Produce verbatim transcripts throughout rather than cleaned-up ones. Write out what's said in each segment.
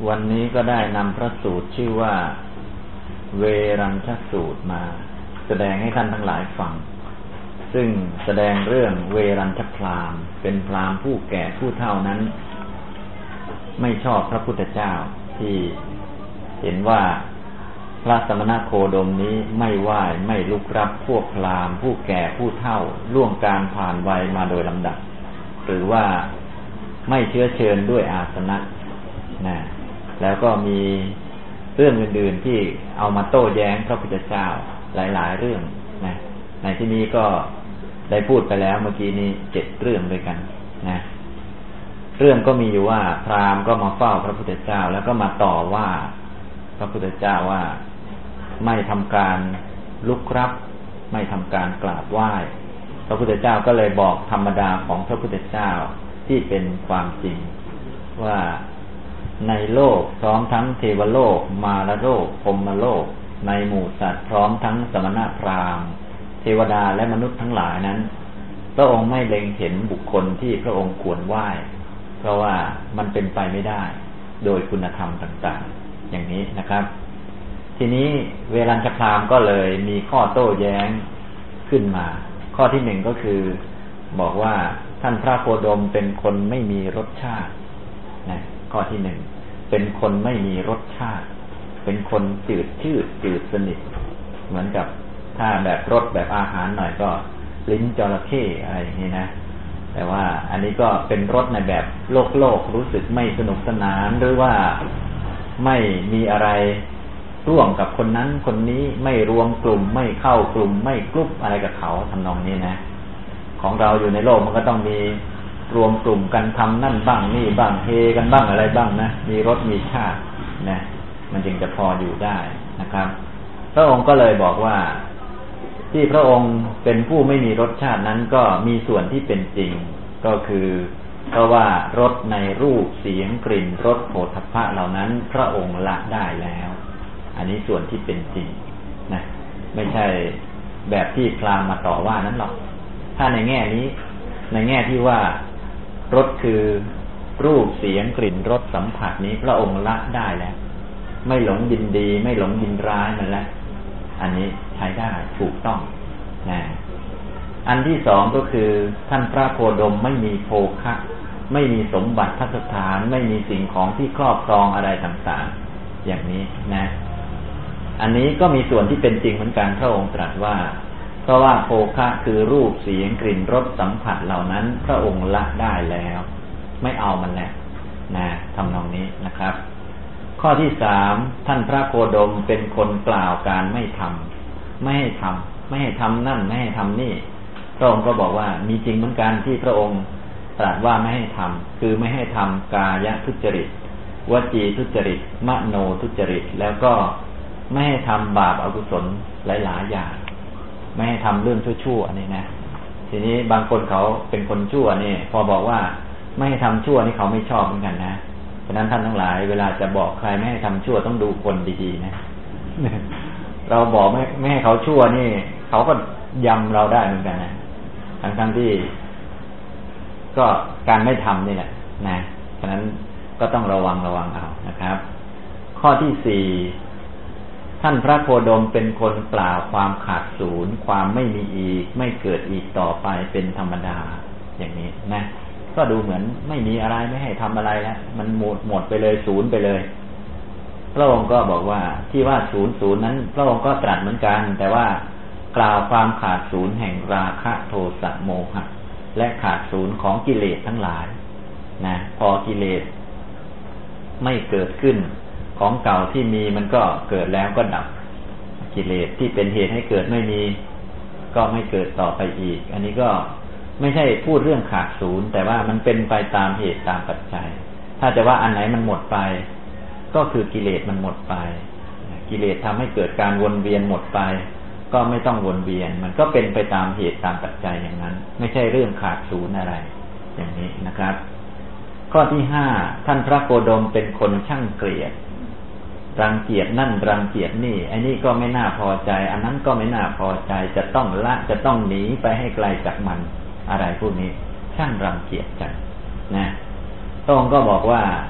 วันนี้ก็ได้นำพระสูตรชื่อว่าเวรัญชสูตรมาแสดงให้ท่านทั้งหลายฟังซึ่งแสดงเรื่องเวรัญชพราหมณ์เป็นพราหมณ์ผู้แก่ผู้เฒ่านั้นไม่ชอบพระพุทธเจ้าที่เห็นว่าพระสมณโคดมนี้ไม่ไหว้ไม่ลุกรับพวกพราหมณ์ผู้แก่ผู้เฒ่าล่วงการผ่านวัยมาโดยลำดับหรือว่าไม่เชื้อเชิญด้วยอาสนะนะแล้วก็มีเรื่องอื่นๆที่เอามาโต้แย้งพระพุทธเจ้าหลายๆเรื่องนะในที่นี้ก็ได้พูดไปแล้วเมื่อกี้นี้เจ็ดเรื่องด้วยกันนะเรื่องก็มีอยู่ว่าพราหมณ์ก็มาเฝ้าพระพุทธเจ้าแล้วก็มาต่อว่าพระพุทธเจ้าว่าไม่ทำการลุกรับไม่ทำการกราบไหว้พระพุทธเจ้าก็เลยบอกธรรมดาของพระพุทธเจ้าที่เป็นความจริงว่าในโลกพร้อมทั้งเทวโลกมารโลกพรหมโลกในหมู่สัตว์พร้อมทั้งสมณพราหมณ์เทวดาและมนุษย์ทั้งหลายนั้นพระองค์ไม่เล็งเห็นบุคคลที่พระองค์ควรไหว้เพราะว่ามันเป็นไปไม่ได้โดยคุณธรรมต่างๆอย่างนี้นะครับทีนี้เวรัญชพราหมณ์ก็เลยมีข้อโต้แย้งขึ้นมาข้อที่หนึ่งก็คือบอกว่าท่านพระโคดมเป็นคนไม่มีรสชาตินะข้อที่หนึ่งเป็นคนไม่มีรสชาติเป็นคนจืดชืดจืดสนิทเหมือนกับถ้าแบบรสแบบอาหารหน่อยก็ลิ้นจระเข้อะไรอย่างนี้นะแต่ว่าอันนี้ก็เป็นรสในแบบโลกโลกรู้สึกไม่สนุกสนานหรือว่าไม่มีอะไรร่วมกับคนนั้นคนนี้ไม่รวมกลุ่มไม่เข้ากลุ่มไม่กลุ่มอะไรกับเขาทำนองนี้นะของเราอยู่ในโลกมันก็ต้องมีรวมกลุ่มกันทำนั่นบ้างนี่บ้างเฮกันบ้างอะไรบ้างนะมีรสมีชาตินะมันจึงจะพออยู่ได้นะครับพระองค์ก็เลยบอกว่าที่พระองค์เป็นผู้ไม่มีรสชาตินั้นก็มีส่วนที่เป็นจริงก็คือเพราะว่ารสในรูปเสียงกลิ่นรสโผฏฐัพพะเหล่านั้นพระองค์ละได้แล้วอันนี้ส่วนที่เป็นจริงนะไม่ใช่แบบที่พราหมณ์มาต่อว่านั้นหรอกถ้าในแง่นี้ในแง่ที่ว่ารสคือรูปเสียงกลิ่นรสสัมผัสนี้พระองค์ละได้แล้วไม่หลงยินดีไม่หลงยินร้ายมันแล้วอันนี้ใช้ได้ถูกต้องนะอันที่สองก็คือท่านพระโคดมไม่มีโภคะไม่มีสมบัติภัสถานไม่มีสิ่งของที่ครอบครองอะไรต่างๆอย่างนี้นะอันนี้ก็มีส่วนที่เป็นจริงเหมือนกันพระองค์ตรัสว่าเพราะว่าโภคะคือรูปเสียงกลิ่นรสสัมผัสเหล่านั้นพระองค์ละได้แล้วไม่เอามันแล้วนะทำนองนี้นะครับข้อที่สามท่านพระโคดมเป็นคนกล่าวการไม่ทำไม่ให้ทำไม่ให้ทำนั่นไม่ให้ทำนี่พระองค์ก็บอกว่ามีจริงเหมือนกันที่พระองค์ตรัสว่าไม่ให้ทำคือไม่ให้ทำกายทุจริตวจีทุจริตมโนทุจริตแล้วก็ไม่ให้ทำบาปอกุศลหลายๆอย่างไม่ให้ทำเรื่องชั่วๆนี่นะทีนี้บางคนเขาเป็นคนชั่วนี่พอบอกว่าไม่ให้ทำชั่วนี่เขาไม่ชอบเหมือนกันนะฉะนั้นท่านทั้งหลายเวลาจะบอกใครไม่ให้ทำชั่วต้องดูคนดีๆนะเราบอกไม่ไม่ให้เขาชั่วนี่เขาก็ยำเราได้เหมือนกันนะทั้งๆที่ก็การไม่ทำนี่แหละนะฉะนั้นก็ต้องระวังระวังเอานะครับข้อที่สี่ท่านพระโคดมเป็นคนกล่าวความขาดศูนย์ความไม่มีอีกไม่เกิดอีกต่อไปเป็นธรรมดาอย่างนี้นะก็ดูเหมือนไม่มีอะไรไม่ให้ทำอะไรแล้วมันหมดหมดไปเลยศูนย์ไปเลยพระองค์ก็บอกว่าที่ว่าศูนย์ศูนย์นั้นพระองค์ก็ตรัสเหมือนกันแต่ว่ากล่าวความขาดศูนย์แห่งราคะโทสะโมหะและขาดศูนย์ของกิเลสทั้งหลายนะพอกิเลสไม่เกิดขึ้นของเก่าที่มีมันก็เกิดแล้วก็ดับกิเลสที่เป็นเหตุให้เกิดไม่มีก็ไม่เกิดต่อไปอีกอันนี้ก็ไม่ใช่พูดเรื่องขาดศูนย์แต่ว่ามันเป็นไปตามเหตุตามปัจจัยถ้าจะว่าอันไหนมันหมดไปก็คือกิเลสมันหมดไปกิเลสทำให้เกิดการวนเวียนหมดไปก็ไม่ต้องวนเวียนมันก็เป็นไปตามเหตุตามปัจจัยอย่างนั้นไม่ใช่เรื่องขาดศูนย์อะไรอย่างนี้นะครับข้อที่ห้าท่านพระโคดมเป็นคนช่างเกลียดรังเกียจนั่นรังเกียจนี่ไอ้นี่ก็ไม่น่าพอใจอันนั้นก็ไม่น่าพอใจจะต้องละจะต้องหนีไปให้ไกลจากมันอะไรพวกนี้ช่างรังเกียจจังนะพระองค์ก็บอกว่า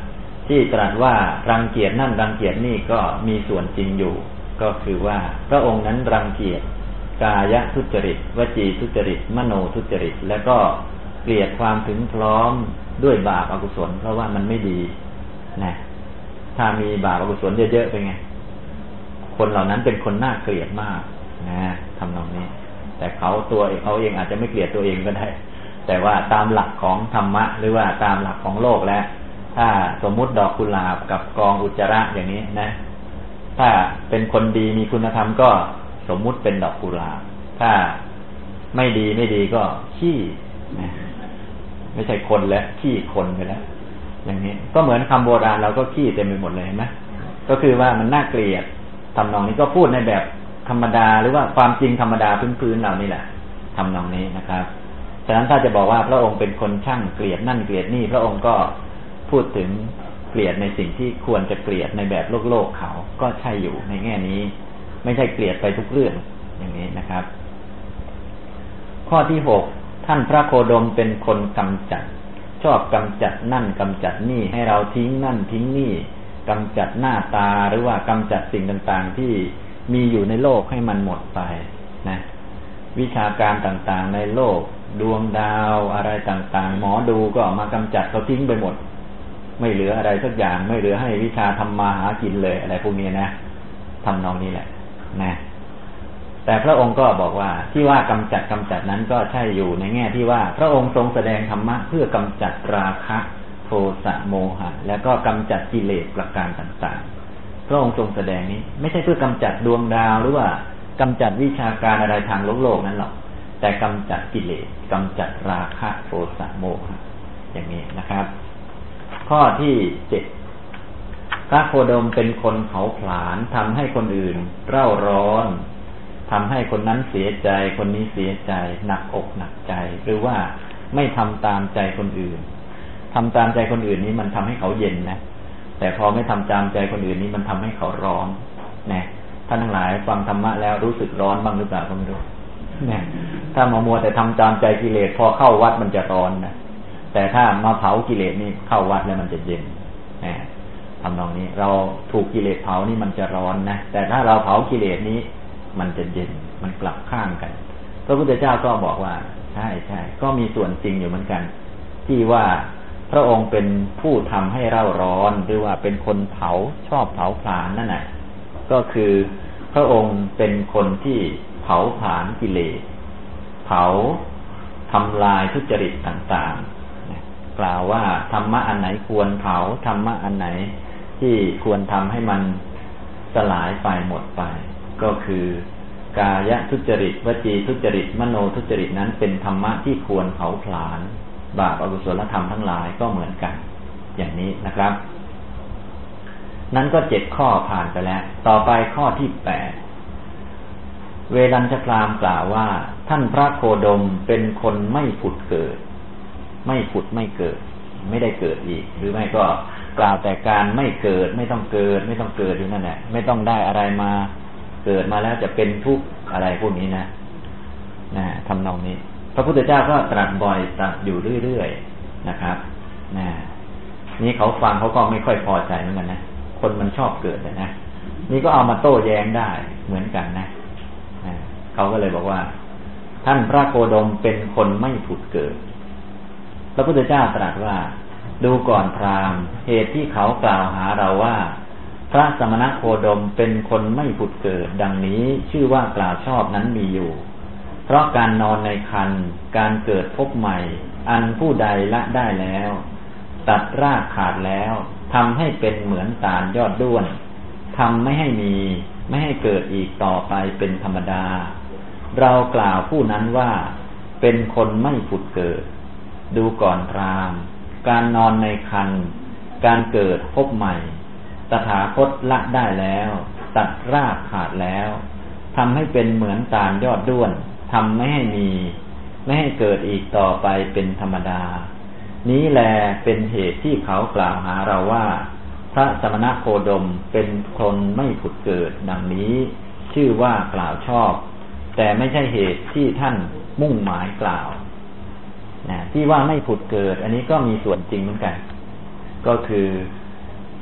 ที่ตรัสว่ารังเกียจนั่นรังเกียจนี่ก็มีส่วนจริงอยู่ก็คือว่าพระองค์นั้นรังเกียจกายทุจริตวจีทุจริตมโนทุจริตและก็เกลียดความถึงพร้อมด้วยบาปอกุศลเพราะว่ามันไม่ดีนะถ้ามีบาปอกุศลเยอะๆเป็นไงคนเหล่านั้นเป็นคนน่าเกลียดมากนะทำนองนี้แต่เขาตัวเขาเองอาจจะไม่เกลียดตัวเองก็ได้แต่ว่าตามหลักของธรรมะหรือว่าตามหลักของโลกแล้วถ้าสมมุติดอกกุหลาบกับกองอุจจาระอย่างนี้นะถ้าเป็นคนดีมีคุณธรรมก็สมมุติเป็นดอกกุหลาบถ้าไม่ดีไม่ดีก็ขี้นะไม่ใช่คนแล้วขี้คนไปแล้วอย่างนี้ก็เหมือนคำโบราณเราก็ขี้เต็มไปหมดเลยเห็นไหมก็คือว่ามันน่าเกลียดทำนองนี้ก็พูดในแบบธรรมดาหรือว่าความจริงธรรมดาพื้นๆเรานี่แหละทำนองนี้นะครับฉะนั้นถ้าจะบอกว่าพระองค์เป็นคนช่างเกลียดนั่นเกลียดนี่พระองค์ก็พูดถึงเกลียดในสิ่งที่ควรจะเกลียดในแบบโลกโลกเขาก็ใช่อยู่ในแง่นี้ไม่ใช่เกลียดไปทุกเรื่องอย่างนี้นะครับ ข้อที่หกท่านพระโคดมเป็นคนกำจัดชอบกำจัดนั่นกำจัดนี่ให้เราทิ้งนั่นทิ้งนี่กำจัดหน้าตาหรือว่ากำจัดสิ่งต่างๆที่มีอยู่ในโลกให้มันหมดไปนะวิชาการต่างๆในโลกดวงดาวอะไรต่างๆหมอดูก็มากำจัดเขาทิ้งไปหมดไม่เหลืออะไรสักอย่างไม่เหลือให้วิชาทำมาหากินเลยอะไรพวกนี้นะทำนองนี้แหละนะแต่พระองค์ก็บอกว่าที่ว่ากำจัดกำจัดนั้นก็ใช่อยู่ในแง่ที่ว่าพระองค์ทรงแสดงธรรมะเพื่อกำจัดราคะโทสะโมหะแล้วก็กำจัดกิเลสประการต่างๆพระองค์ทรงแสดงนี้ไม่ใช่เพื่อกำจัดดวงดาวหรือว่ากำจัดวิชาการอะไรทางโลกโลกนั้นหรอกแต่กำจัดกิเลสกำจัดราคะโทสะโมหะอย่างนี้นะครับข้อที่เจ็ดพระโคดมเป็นคนเผาผลาญทำให้คนอื่นเร่าร้อนทำให้คนนั้นเสียใจคนนี้เสียใจหนักอกหนักใจหรือว่าไม่ทำตามใจคนอื่นทำตามใจคนอื่นนี้มันทำให้เขาเย็นนะแต่พอไม่ทำตามใจคนอื่นนี้มันทำให้เขาร้อนนะท่านทั้งหลายฟังธรรมะแล้วรู้สึกร้อนบ้างหรือเปล่าก็ไม่รู้นะถ้ามามัวแต่ทำตามใจกิเลสพอเข้าวัดมันจะร้อนนะแต่ถ้ามาเผากิเลสนี่เข้าวัดแล้วมันจะเย็นนะทำนองนี้เราถูกกิเลสเผานี่มันจะร้อนนะแต่ถ้าเราเผากิเลสนี้มันจะเย็นมันกลับข้างกันพระพุทธเจ้าก็บอกว่าใช่ใช่ก็มีส่วนจริงอยู่เหมือนกันที่ว่าพระองค์เป็นผู้ทำให้เร่าร้อนหรือว่าเป็นคนเผาชอบเผาผลาญนั่นแหละก็คือพระองค์เป็นคนที่เผาผลาญกิเลสเผาทำลายทุจริตต่างๆกล่าวว่าธรรมะอันไหนควรเผาธรรมะอันไหนที่ควรทำให้มันสลายไปหมดไปก็คือกายทุจริตวจีทุจริตมโนทุจริตนั้นเป็นธรรมะที่ควรเผาผลาญบาปอกุศลธรรมทั้งหลายก็เหมือนกันอย่างนี้นะครับนั้นก็เจ็ดข้อผ่านไปแล้วต่อไปข้อที่แปดเวรัญชพราหมณ์กล่าวว่าท่านพระโคดมเป็นคนไม่ผุดเกิดไม่ผุดไม่เกิดไม่ได้เกิดอีกหรือไม่ก็กล่าวแต่การไม่เกิดไม่ต้องเกิดไม่ต้องเกิดอยู่นั่นแหละไม่ต้องได้อะไรมาเกิดมาแล้วจะเป็นทุกข์อะไรพวกนี้นะนะทำนองนี้พระพุทธเจ้าก็ตรัสบ่อยตรัสอยู่เรื่อยๆนะครับนะนี่เขาฟังเขาก็ไม่ค่อยพอใจเหมือนกันนะคนมันชอบเกิดเลยนะนี่ก็เอามาโต้แย้งได้เหมือนกันนะนะเขาก็เลยบอกว่าท่านพระโคดมเป็นคนไม่ผุดเกิดพระพุทธเจ้าตรัสว่าดูก่อนพราหมณ์เหตุที่เขากล่าวหาเราว่าพระสมณโคดมเป็นคนไม่ผุดเกิดดังนี้ชื่อว่ากล่าวชอบนั้นมีอยู่เพราะการนอนในครรภ์การเกิดพบใหม่อันผู้ใดละได้แล้วตัดรากขาดแล้วทำให้เป็นเหมือนตาลยอดด้วนทำไม่ให้มีไม่ให้เกิดอีกต่อไปเป็นธรรมดาเรากล่าวผู้นั้นว่าเป็นคนไม่ผุดเกิดดูก่อนพราหมณ์การนอนในครรภ์การเกิดพบใหม่ตถาคตละได้แล้วตัดรากขาดแล้วทำให้เป็นเหมือนตาลยอดด้วนทำไม่ให้มีไม่ให้เกิดอีกต่อไปเป็นธรรมดานี้แลเป็นเหตุที่เขากล่าวหาเราว่าพระสมณโคดมเป็นคนไม่ผุดเกิดดังนี้ชื่อว่ากล่าวชอบแต่ไม่ใช่เหตุที่ท่านมุ่งหมายกล่าวนะที่ว่าไม่ผุดเกิดอันนี้ก็มีส่วนจริงเหมือนกันก็คือ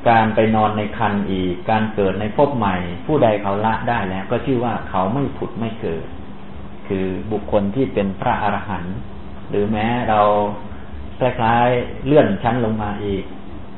การไปนอนในครรภ์อีกการเกิดในภพใหม่ผู้ใดเขาละได้แล้วก็ชื่อว่าเขาไม่ผุดไม่เกิดคือบุคคลที่เป็นพระอรหันต์หรือแม้เราคล้ายๆเลื่อนชั้นลงมาอีก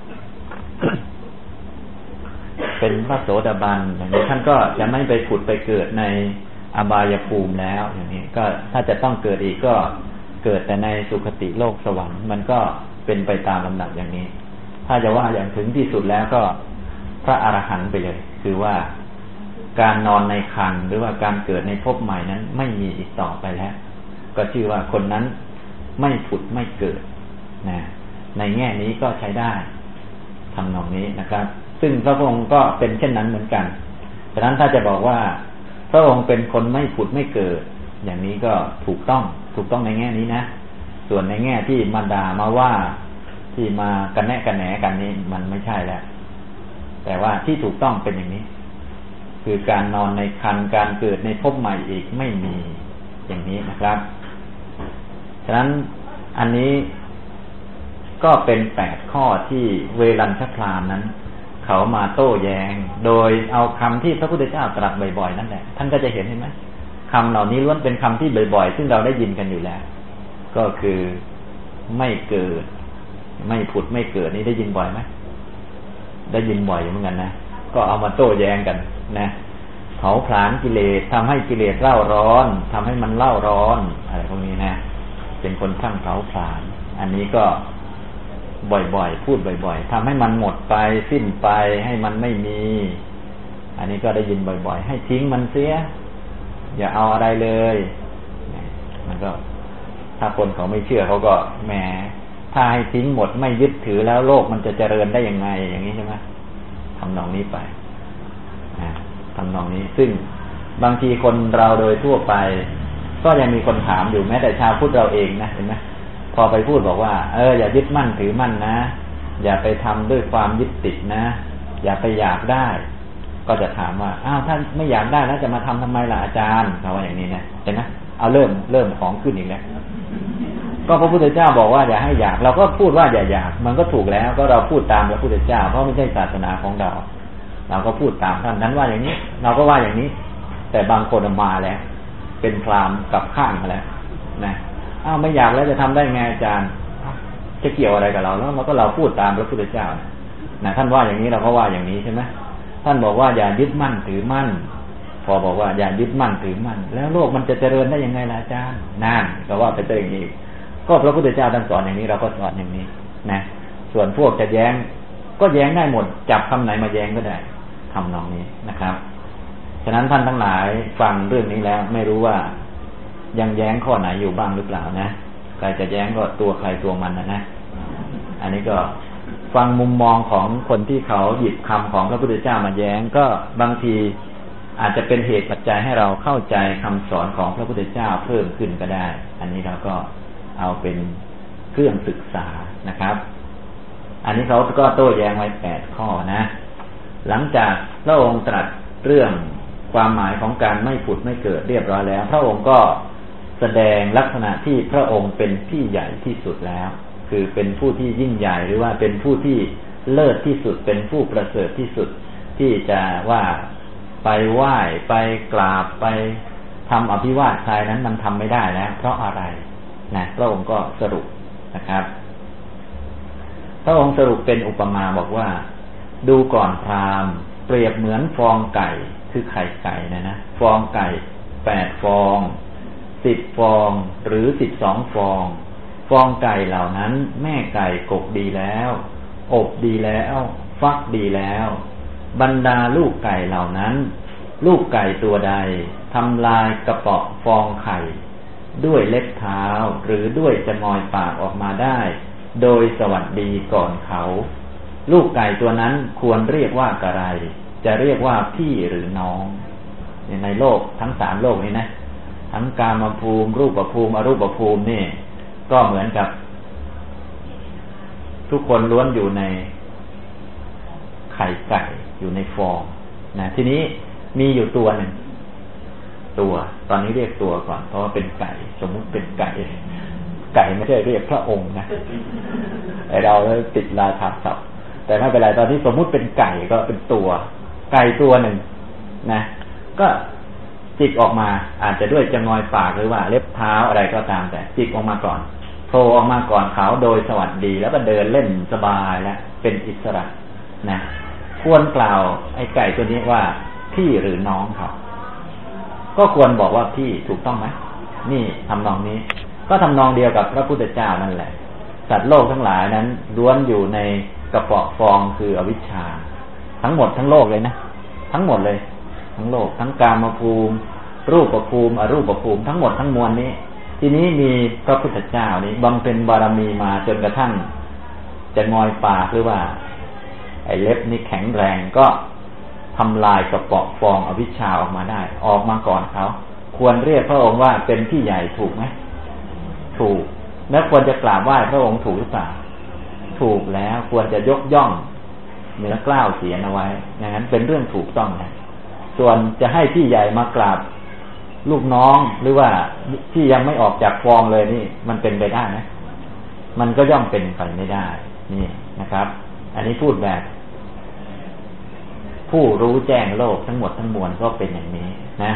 เป็นพระโสดาบันอย่างนี้ท่านก็จะไม่ไปผุดไปเกิดในอบายภูมิแล้วอย่างนี้ก็ถ้าจะต้องเกิดอีกก็เกิดแต่ในสุคติโลกสวรรค์มันก็เป็นไปตามลำดับอย่างนี้ถ้าจะว่าอย่างถึงที่สุดแล้วก็พระอรหันต์ไปเลยคือว่าการนอนในครรภ์หรือว่าการเกิดในภพใหม่นั้นไม่มีอีกต่อไปแล้วก็ชื่อว่าคนนั้นไม่ผุดไม่เกิดนะในแง่นี้ก็ใช้ได้ทำนองนี้นะครับซึ่งพระองค์ก็เป็นเช่นนั้นเหมือนกันฉะนั้นถ้าจะบอกว่าพระองค์เป็นคนไม่ผุดไม่เกิดอย่างนี้ก็ถูกต้องถูกต้องในแง่นี้นะส่วนในแง่ที่มาด่ามาว่าที่มากันแนะกันแหนกันนี้มันไม่ใช่แล้วแต่ว่าที่ถูกต้องเป็นอย่างนี้คือการนอนในครรภ์การเกิดในภพใหม่อีกไม่มีอย่างนี้นะครับฉะนั้นอันนี้ก็เป็นแปดข้อที่เวรัญชพราหมณ์นั้นเขามาโต้แย้งโดยเอาคำที่พระพุทธเจ้าตรัสบ่อยๆนั่นแหละท่านก็จะเห็นเห็นไหมคำเหล่านี้ล้วนเป็นคำที่บ่อยๆซึ่งเราได้ยินกันอยู่แล้วก็คือไม่เกิดไม่ผุดไม่เกิดนี่ได้ยินบ่อยไหมได้ยินบ่อยเหมือนกันนะก็เอามาโต้แย้งกันนะเผาผลาญกิเลสทำให้กิเลสเล่าร้อนทำให้มันเล่าร้อนอะไรพวกนี้นะเป็นคนช่างเผาผลาญอันนี้ก็บ่อยๆพูดบ่อยๆทำให้มันหมดไปสิ้นไปให้มันไม่มีอันนี้ก็ได้ยินบ่อยๆให้ทิ้งมันเสียอย่าเอาอะไรเลยมันก็ถ้าคนเขาไม่เชื่อเขาก็แหมถ้าให้ทิ้งหมดไม่ยึดถือแล้วโลกมันจะเจริญได้ยังไงอย่างนี้ใช่ไหมทำนองนี้ไปทำนองนี้ซึ่งบางทีคนเราโดยทั่วไปก็ยังมีคนถามอยู่แม้แต่ชาวพุทธเราเองนะเห็นไหมพอไปพูดบอกว่าเอออย่ายึดมั่นถือมั่นนะอย่าไปทำด้วยความยึดติดนะอย่าไปอยากได้ก็จะถามว่าอ้าวถ้าไม่อยากได้แล้วจะมาทำทำไมล่ะอาจารย์เขาว่าอย่างนี้นะเห็นไหมเอาเริ่มเริ่มของขึ้นอีกแล้วก็พระพุทธเจ้าบอกว่าอย่าให้อยากเราก็พูดว่าอย่าอยากมันก็ถูกแล้วก็เราพูดตามพระพุทธเจ้าเพราะไม่ใช่ศาสนาของเราเราก็พูดตามท่านนั้นว่าอย่างนี้เราก็ว่าอย่างนี้แต่บางคนมาแล้วเป็นพราหมณ์กับข้างมาแล้วนะอ้าวไม่อยากแล้วจะทำได้ไงอาจารย์จะเกี่ยวอะไรกับเราแล้วเราก็เราพูดตามพระพุทธเจ้านะท่านว่าอย่างนี้เราก็ว่าอย่างนี้ใช่ไหมท่านบอกว่าอย่ายึดมั่นถือมั่นพอบอกว่าอย่ายึดมั่นถือมั่นแล้วโลกมันจะเจริญได้ยังไงล่ะอาจารย์นั่นก็ว่าไปเจออย่างนี้ก็พระพุทธเจ้าท่านสอนอย่างนี้เราก็สอนอย่างนี้นะส่วนพวกจะแย้งก็แย้งได้หมดจับคำไหนมาแย้งก็ได้ทำนองนี้นะครับฉะนั้นท่านทั้งหลายฟังเรื่องนี้แล้วไม่รู้ว่ายังแย้งข้อไหนอยู่บ้างหรือเปล่านะใครจะแย้งก็ตัวใครตัวมันนะนะอันนี้ก็ฟังมุมมองของคนที่เขาหยิบคำของพระพุทธเจ้ามาแย้งก็บางทีอาจจะเป็นเหตุปัจจัยให้เราเข้าใจคำสอนของพระพุทธเจ้าเพิ่มขึ้นก็ได้อันนี้เราก็เอาเป็นเครื่องศึกษานะครับอันนี้เขาก็โต้แย้งไว้แปดข้อนะหลังจากพระองค์ตรัสเรื่องความหมายของการไม่ผุดไม่เกิดเรียบร้อยแล้วพระองค์ก็แสดงลักษณะที่พระองค์เป็นที่ใหญ่ที่สุดแล้วคือเป็นผู้ที่ยิ่งใหญ่หรือว่าเป็นผู้ที่เลิศที่สุดเป็นผู้ประเสริฐที่สุดที่จะว่าไปไหว้ไปกราบไปทำอภิวาทใครนั้นมันทำไม่ได้แล้วเพราะอะไรนะพระองค์ก็สรุปนะครับพระองค์สรุปเป็นอุปมาบอกว่าดูก่อนพราหมณ์เปรียบเหมือนฟองไก่คือไข่ไก่นะนะฟองไก่แปดฟองสิบฟองหรือสิบสองฟองฟองไก่เหล่านั้นแม่ไก่กกดีแล้วอบดีแล้วฟักดีแล้วบรรดาลูกไก่เหล่านั้นลูกไก่ตัวใดทำลายกระเปาะฟองไข่ด้วยเล็บเท้าหรือด้วยจะงอยปากออกมาได้โดยสวัสดีก่อนเขาลูกไก่ตัวนั้นควรเรียกว่าอะไรจะเรียกว่าพี่หรือน้องในโลกทั้งสามโลกนี้นะทั้งกามภูมิรูปภูมิอรูปภูมินี่ก็เหมือนกับทุกคนล้วนอยู่ในไข่ไก่อยู่ในฟองนะทีนี้มีอยู่ตัวหนึ่งตัวตอนนี้เรียกตัวก่อนเพราะว่าเป็นไก่สมมุติเป็นไก่ไก่ไม่ใช่เรียกพระองค์นะไอเราติดราชาศัพท์แต่ไม่เป็นไรตอนที่สมมุติเป็นไก่ก็เป็นตัวไก่ตัวหนึ่งนะก็จิกออกมาอาจจะด้วยจะงอยปากหรือว่าเล็บเท้าอะไรก็ตามแต่จิกออกมาก่อนโผล่ออกมาก่อนเขาโดยสวัสดีแล้วก็เดินเล่นสบายแล้วเป็นอิสระนะควรกล่าวไอ้ไก่ตัวนี้ว่าพี่หรือน้องครับก็ควรบอกว่าพี่ถูกต้องไหมนี่ทำนองนี้ก็ทำนองเดียวกับพระพุทธเจ้านั่นแหละสัตว์โลกทั้งหลายนั้นล้วนอยู่ในกระเปาะฟองคืออวิชชาทั้งหมดทั้งโลกเลยนะทั้งหมดเลยทั้งโลกทั้งกามภูมิรูปภูมิอรูปภูมิทั้งหมดทั้งมวลนี้ทีนี้มีพระพุทธเจ้านี้บำเพ็ญบารมีมาจนกระทั่งจะงอยปากหรือว่าไอ้เล็บนี่แข็งแรงก็ทำลายกระเปาะฟองอวิชชาออกมาได้ออกมาก่อนเขาควรเรียกพระองค์ว่าเป็นพี่ใหญ่ถูกไหมถูกแล้วควรจะกราบไหว้พระองค์ถูกหรือเปล่าถูกแล้วควรจะยกย่องเนื้อกล้าวเสียนเอาไว้อย่างนั้นเป็นเรื่องถูกต้องนะส่วนจะให้พี่ใหญ่มากราบลูกน้องหรือว่าที่ยังไม่ออกจากฟองเลยนี่มันเป็นไปได้ไหมมันก็ย่อมเป็นไปไม่ได้นี่นะครับอันนี้พูดแบบผู้รู้แจ้งโลกทั้งหมดทั้งมวลก็เป็นอย่างนี้นะ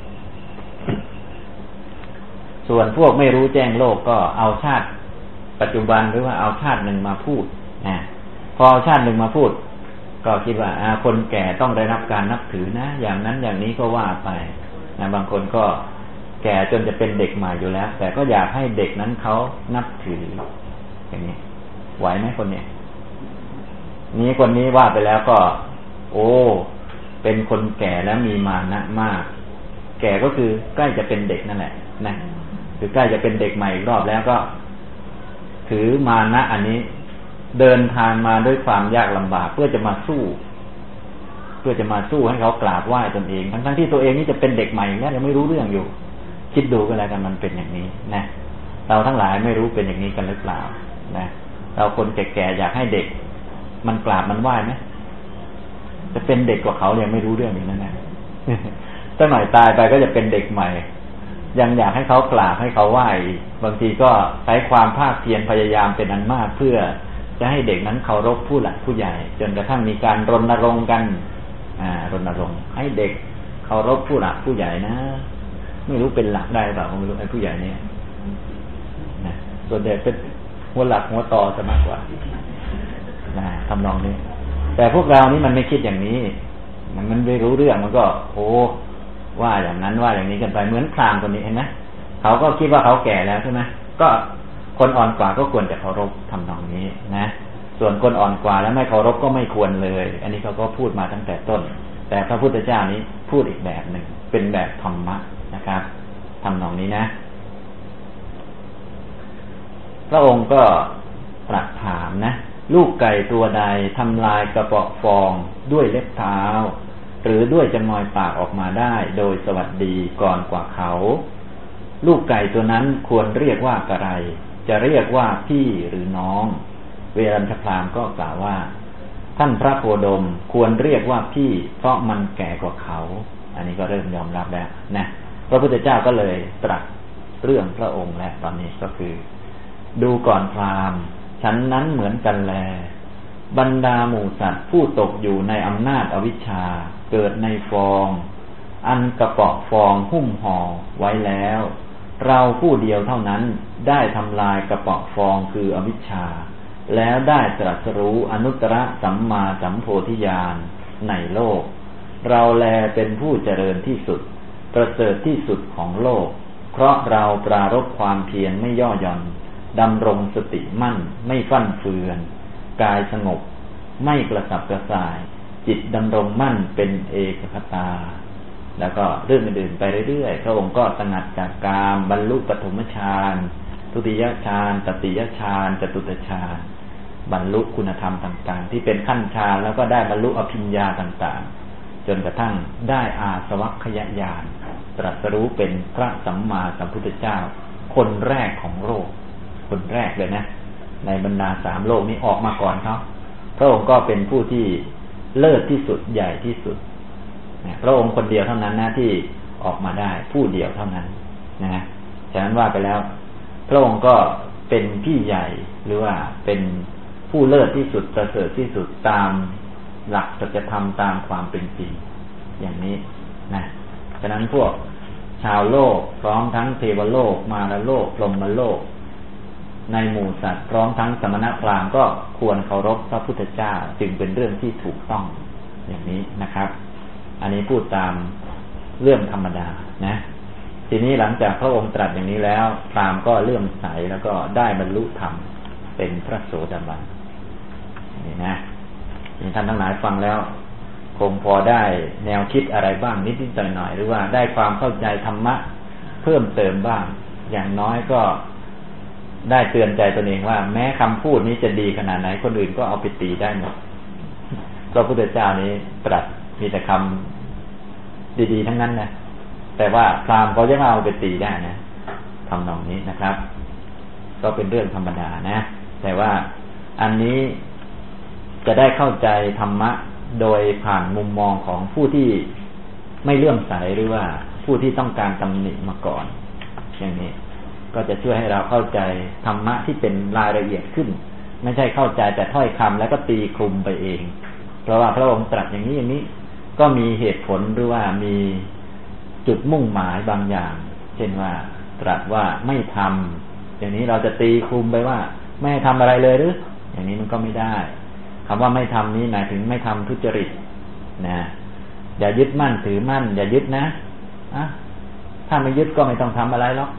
ส่วนพวกไม่รู้แจ้งโลกก็เอาชาติปัจจุบันหรือว่าเอาชาติหนึ่งมาพูดนะพอเอาชาติหนึ่งมาพูดก็คิดว่าอ่าคนแก่ต้องได้รับการนับถือนะอย่างนั้นอย่างนี้ก็ว่าไปนะบางคนก็แก่จนจะเป็นเด็กใหม่อยู่แล้วแต่ก็อยากให้เด็กนั้นเขานับถืออย่างนี้ไหวไหมคนเนี้ยนี้คนนี้ว่าไปแล้วก็โอ้เป็นคนแก่แล้วมีมานะมากแก่ก็คือใกล้จะเป็นเด็กนั่นแหละนะคือใกล้จะเป็นเด็กใหม่อีกรอบแล้วก็ถือมานะอันนี้เดินทางมาด้วยความยากลำบากเพื่อจะมาสู้เพื่อจะมาสู้ให้เขากราบไหว้ตนเองทั้งทั้งที่ตัวเองนี่จะเป็นเด็กใหม่แล้วยังไม่รู้เรื่องอยู่คิดดูกันแล้วกันมันเป็นอย่างนี้นะเราทั้งหลายไม่รู้เป็นอย่างนี้กันหรือเปล่านะเราคนแก่ๆอยากให้เด็กมันกราบมันไหว้ไหมจะเป็นเด็กกว่าเขายังไม่รู้เรื่องนี้นั่นแหละสักหน่อยตายไปก็จะเป็นเด็กใหม่ยังอยากให้เขากราบให้เขาไหว้บางทีก็ใช้ความภาคเพียรพยายามเป็นอันมากเพื่อจะให้เด็กนั้นเคารพผู้หลักผู้ใหญ่จนกระทั่งมีการรณรงค์กันอ่ารณรงค์ให้เด็กเคารพผู้หลักผู้ใหญ่นะไม่รู้เป็นหลักได้หรือเปล่าไม่รู้ไอ้ผู้ใหญ่เนี่ยนะส่วนเด็กเป็นหัวหลักหัวต่อจะมากกว่านะทำนองนี้แต่พวกเรานี่มันไม่คิดอย่างนี้มันมันไม่รู้เรื่องมันก็โอ้ว่าอย่างนั้นว่าอย่างนี้กันไปเหมือนพราหมณ์คนนี้เห็นไหมเขาก็คิดว่าเขาแก่แล้วใช่ไหมก็คนอ่อนกว่าก็ควรจะเคารพทำนองนี้นะส่วนคนอ่อนกว่าแล้วไม่เคารพก็ไม่ควรเลยอันนี้เขาก็พูดมาตั้งแต่ต้นแต่พระพุทธเจ้านี้พูดอีกแบบหนึ่งเป็นแบบธรรมะนะครับทำนองนี้นะพระองค์ก็ตรัสถามนะลูกไก่ตัวใดทำลายกระเปาะฟองด้วยเล็บเท้าหรือด้วยจะงอยปากออกมาได้โดยสวัสดีก่อนกว่าเขาลูกไก่ตัวนั้นควรเรียกว่าอะไรจะเรียกว่าพี่หรือน้องเวรัญชพราหมณ์ก็กล่าวว่าท่านพระโคดมควรเรียกว่าพี่เพราะมันแก่กว่าเขาอันนี้ก็เริ่มยอมรับแล้วนะพระพุทธเจ้าก็เลยตรัสเรื่องพระองค์และตอนนี้ก็คือดูก่อนพราหมณ์ฉันนั้นเหมือนกันแลบรรดาหมู่สัตว์ผู้ตกอยู่ในอำนาจอวิชชาเกิดในฟองอันกระเปาะฟองหุ้มห่อไว้แล้วเราผู้เดียวเท่านั้นได้ทำลายกระเปาะฟองคืออวิชชาแล้วได้ตรัสรู้อนุตตรสัมมาสัมโพธิญาณในโลกเราแลเป็นผู้เจริญที่สุดประเสริฐที่สุดของโลกเพราะเราปรารภความเพียรไม่ย่อหย่อนดำรงสติมั่นไม่ฟั่นเฟือนกายสงบไม่กระสับกระส่ายจิตดำรงมั่นเป็นเอกคตาแล้วก็เรื่องอื่นๆไปเรื่อยๆพระองค์ก็สงัดจากกามบรรลุปฐมฌานทุติยฌานตติยฌานจตุตฌานบรรลุคุณธรรมต่างๆที่เป็นขั้นฌานแล้วก็ได้บรรลุอภิญญาต่างๆจนกระทั่งได้อาสวัคคยญาณตรัสรู้เป็นพระสัมมาสัมพุทธเจ้าคนแรกของโลกคนแรกเลยนะในบรรดาสามโลกนี้ออกมาก่อนเขาพระองค์ก็เป็นผู้ที่เลิศที่สุดใหญ่ที่สุดพระองค์คนเดียวเท่านั้นนะที่ออกมาได้ผู้เดียวเท่านั้นนะฉะนั้นว่าไปแล้วพระองค์ก็เป็นพี่ใหญ่หรือว่าเป็นผู้เลิศที่สุดประเสริฐที่สุดตามหลักสัจธรรมตามความเป็นจริงอย่างนี้นะฉะนั้นพวกชาวโลกพร้อมทั้งเทวโลกมารโลกพรหมโลกในหมู่สัตว์พร้อมทั้งสมณพราหมณ์ก็ควรเคารพพระพุทธเจ้าจึงเป็นเรื่องที่ถูกต้องอย่างนี้นะครับอันนี้พูดตามเรื่องธรรมดานะทีนี้หลังจากพระองค์ตรัสอย่างนี้แล้วพราหมณ์ก็เลื่อมใสแล้วก็ได้บรรลุธรรมเป็นพระโสดาบันนี่นะท่านทั้งหลายฟังแล้วคงพอได้แนวคิดอะไรบ้างนิดๆหน่อยๆหรือว่าได้ความเข้าใจธรรมะเพิ่มเติมบ้างอย่างน้อยก็ได้เตือนใจตนเองว่าแม้คำพูดนี้จะดีขนาดไหนคนอื่นก็เอาไปตีได้หมดพระพุทธเจ้านี้ตรัสมีแต่คำดีๆทั้งนั้นนะแต่ว่าพราหมณ์เขาจะเอาไปตีได้นะทำนองนี้นะครับก็เป็นเรื่องธรรมดานะแต่ว่าอันนี้จะได้เข้าใจธรรมะโดยผ่านมุมมองของผู้ที่ไม่เลื่อมใสหรือว่าผู้ที่ต้องการตำหนิมาก่อนอย่างนี้ก็จะช่วยให้เราเข้าใจธรรมะที่เป็นรายละเอียดขึ้นไม่ใช่เข้าใจแต่ถ้อยคำแล้วก็ตีคลุมไปเองเพราะว่าพระองค์ตรัสอย่างนี้อย่างนี้ก็มีเหตุผลหรือว่ามีจุดมุ่งหมายบางอย่างเช่นว่าตรัสว่าไม่ทำอย่างนี้เราจะตีคลุมไปว่าไม่ทำอะไรเลยหรืออย่างนี้มันก็ไม่ได้คำว่าไม่ทำนี้หมายถึงไม่ทำทุจริตนะอย่ายึดมั่นถือมั่นอย่ายึดนะอะถ้าไม่ยึดก็ไม่ต้องทำอะไรหรอก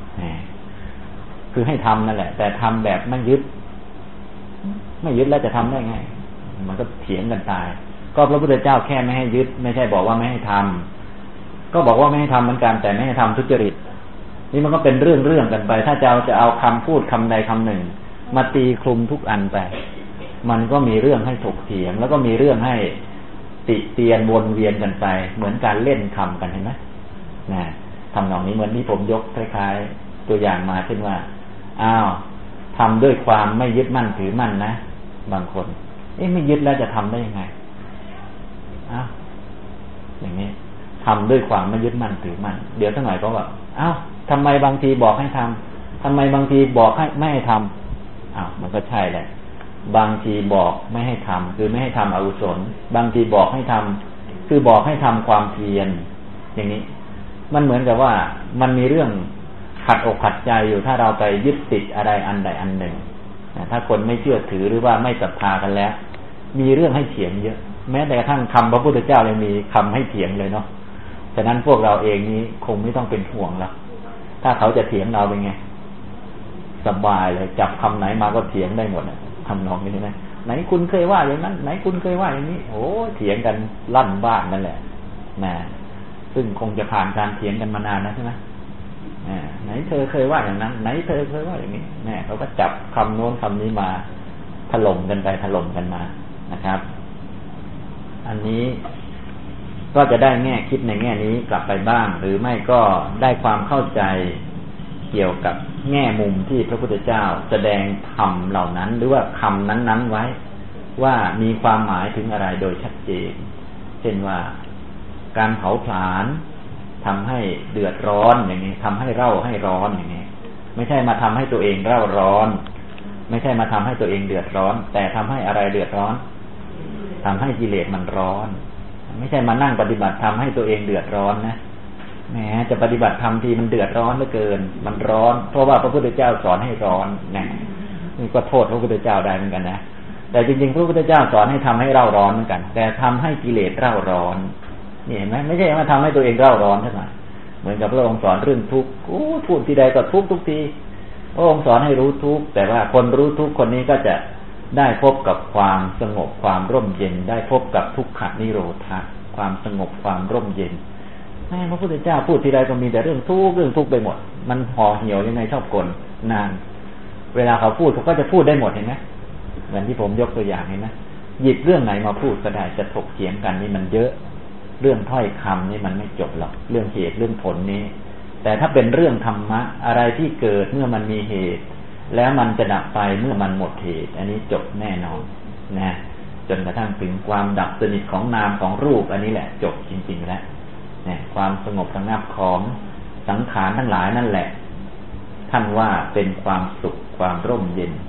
คือให้ทำนั่นแหละแต่ทำแบบไม่ยึดไม่ยึดแล้วจะทำได้ไงมันก็เถียงกันตายก็พระพุทธเจ้าแค่ไม่ให้ยึดไม่ใช่บอกว่าไม่ให้ทำก็บอกว่าไม่ให้ทำเหมือนกันแต่ไม่ให้ทำทุจริตนี่มันก็เป็นเรื่องเรื่องกันไปถ้าจะเอาจะเอาคำพูดคำใดคำหนึ่งมาตีคลุมทุกอันไปมันก็มีเรื่องให้ถกเถียงแล้วก็มีเรื่องให้ติเตียนวนเวียนกันไปเหมือนการเล่นคำกันเห็นไหมนะทำนองนี้เหมือนที่ผมยกคล้ายๆตัวอย่างมาเช่นว่าอ้าวทำด้วยความไม่ยึดมั่นถือมั่นนะบางคนเอ๊ะไม่ยึดแล้วจะทำได้ยังไงอ้าวอย่างนี้ทำด้วยความไม่ยึดมั่นถือมั่นเดี๋ยวสักหน่อยก็บอกอ้าวทำไมบางทีบอกให้ทำทำไมบางทีบอกให้ไม่ให้ทำอ้าวมันก็ใช่แหละบางทีบอกไม่ให้ทำคือไม่ให้ทำอกุศลบางทีบอกให้ทำคือบอกให้ทำความเพียรอย่างนี้มันเหมือนกับว่ามันมีเรื่องขัดอกขัดใจอยู่ถ้าเราไปยึดติดอะไรอันใดอันหนึ่งถ้าคนไม่เชื่อถือหรือว่าไม่ศรัทธากันแล้วมีเรื่องให้เถียงเยอะแม้แต่กระทั่งคำพระพุทธเจ้ายังมีคำให้เถียงเลยเนาะฉะนั้นพวกเราเองนี้คงไม่ต้องเป็นห่วงแล้วถ้าเขาจะเถียงเราเป็นไงสบายเลยจับคำไหนมาก็เถียงได้หมดทำนองนี้ใช่ไหมไหนคุณเคยว่าอย่างนั้นไหนคุณเคยว่าอย่างนี้โอ้เถียงกันลั่นบ้านนั่นแหละนะซึ่งคงจะผ่านการเถียงกันมานานนะใช่ไหมไหนเธอเคยว่าอย่างนั้นไหนเธอเคยว่าอย่างนี้แน่เขาก็จับคำโน้นคำนี้มาถล่มกันไปถล่มกันมานะครับอันนี้ก็จะได้แง่คิดในแง่นี้กลับไปบ้างหรือไม่ก็ได้ความเข้าใจเกี่ยวกับแง่มุมที่พระพุทธเจ้าแสดงธรรมเหล่านั้นหรือว่าคำนั้นๆไว้ว่ามีความหมายถึงอะไรโดยชัดเจนเช่นว่าการเผาผลาญทำให้เดือดร้อนอย่างนี้ทำให้เร่าให้ร้อนอย่างนี้ไม่ใช่มาทำให้ตัวเองเร่าร้อนไม่ใช่มาทำให้ตัวเองเดือดร้อนแต่ทำให้อะไรเดือดร้อนทำให้กิเลสมันร้อนไม่ใช่มานั่งปฏิบัติทำให้ตัวเองเดือดร้อนนะแหมจะปฏิบัติธรรมทีมันเดือดร้อนเหลือเกินมันร้อนเพราะว่าพระพุทธเจ้าสอนให้ร้อนนะนี่ก็โทษพระพุทธเจ้าได้เหมือนกันนะแต่จริงๆพระพุทธเจ้าสอนให้ทำให้เร่าร้อนเหมือนกันแต่ทำให้กิเลสเร่าร้อนนี่เห็นไหมไม่ใช่มาทำให้ตัวเองเร่าร้อนใช่ไหมเหมือนกับพระองค์สอนเรื่องทุกข์โอ้พูดทีใดก็ทุกข์ทุกทีพระองค์สอนให้รู้ทุกข์แต่ว่าคนรู้ทุกข์คนนี้ก็จะได้พบกับความสงบความร่มเย็นได้พบกับทุกขนิโรธะความสงบความร่มเย็นแม่พระพุทธเจ้าพูดทีใดก็มีแต่เรื่องทุกข์เรื่องทุกข์ไปหมดมันห่อเหี่ยวยังไงชอบกลนานเวลาเขาพูดเขาก็จะพูดได้หมดเห็นไหมเหมือนที่ผมยกตัวอย่างเห็นไหมหยิบเรื่องไหนมาพูดก็ได้จะถกเถียงกันนี่มันเยอะเรื่องถ้อยคำนี่มันไม่จบหรอกเรื่องเหตุเรื่องผลนี้แต่ถ้าเป็นเรื่องธรรมะอะไรที่เกิดเมื่อมันมีเหตุแล้วมันจะดับไปเมื่อมันหมดเหตุอันนี้จบแน่นอนนะจนกระทั่งถึงความดับสนิทของนามของรูปอันนี้แหละจบจริงๆแล้วเนี่ยความสงบระงับของสังขารทั้งหลายนั่นแหละท่านว่าเป็นความสุขความร่มเย็น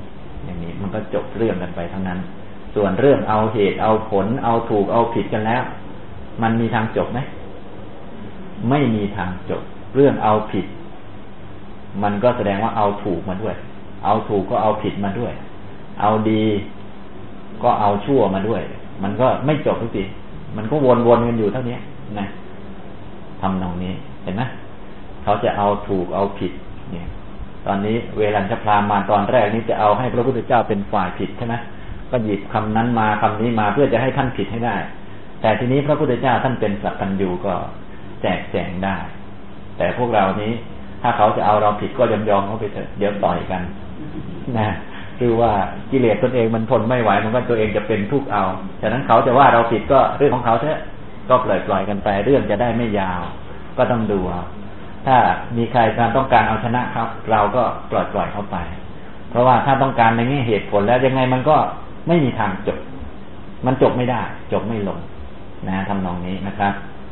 อย่างนี้มันก็จบเรื่องกันไปเท่านั้นส่วนเรื่องเอาเหตุเอาผลเอาถูกเอาผิดกันแล้วมันมีทางจบไหมไม่มีทางจบเรื่องเอาผิดมันก็แสดงว่าเอาถูกมาด้วยเอาถูกก็เอาผิดมาด้วยเอาดีก็เอาชั่วมาด้วยมันก็ไม่จบทุกทีมันก็วนๆกันอยู่เท่านี้นะทำตรงนี้เห็นไหมเขาจะเอาถูกเอาผิดเนี่ยตอนนี้เวรัญชพราหมณ์มาตอนแรกนี้จะเอาให้พระพุทธเจ้าเป็นฝ่ายผิดใช่ไหมก็หยิบคำนั้นมาคำนี้มาเพื่อจะให้ท่านผิดให้ได้แต่ทีนี้พระพุทธเจ้าท่านเป็นสัพพัญญูก็แจกแจงได้แต่พวกเรานี้ถ้าเขาจะเอาเราผิดก็ยอมยอมเขาไปเถอะเดี๋ยวต่อยกันนะคือว่ากิเลสตนเองมันทนไม่ไหวมันก็ตัวเองจะเป็นทุกข์เอาฉะนั้นเขาจะว่าเราผิดก็เรื่องของเขาเถอะก็ปล่อยปล่อยกันไปเรื่องจะได้ไม่ยาวก็ต้องดูเอาถ้ามีใครการต้องการเอาชนะครับเราก็ปล่อยปล่อยเขาไปเพราะว่าถ้าต้องการในแง่เหตุผลแล้วยังไงมันก็ไม่มีทางจบมันจบไม่ได้จบไม่ลงนะทำนองนี้นะครับ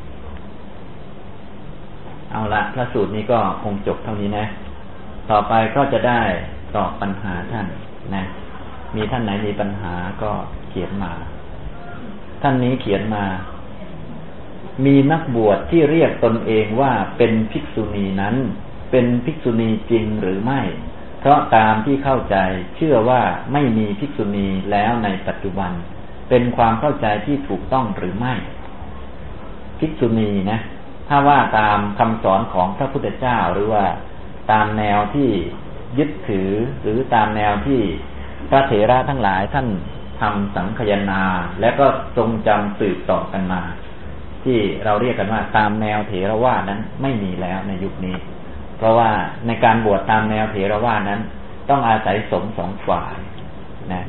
เอาละพระสูตรนี้ก็คงจบเท่านี้นะต่อไปก็จะได้ตอบปัญหาท่านนะมีท่านไหนมีปัญหาก็เขียนมาท่านนี้เขียนมามีนักบวชที่เรียกตนเองว่าเป็นภิกษุณีนั้นเป็นภิกษุณีจริงหรือไม่เพราะตามที่เข้าใจเชื่อว่าไม่มีภิกษุณีแล้วในปัจจุบันเป็นความเข้าใจที่ถูกต้องหรือไม่ภิกษุณีนะถ้าว่าตามคำสอนของพระพุทธเจ้าหรือว่าตามแนวที่ยึดถือหรือตามแนวที่พระเถระทั้งหลายท่านทำสังคายนาและก็ทรงจำสืบต่อกันมาที่เราเรียกกันว่าตามแนวเถรวาทนั้นไม่มีแล้วในยุคนี้เพราะว่าในการบวชตามแนวเถรวาทนั้นต้องอาศัยสงฆ์สองฝ่ายนะ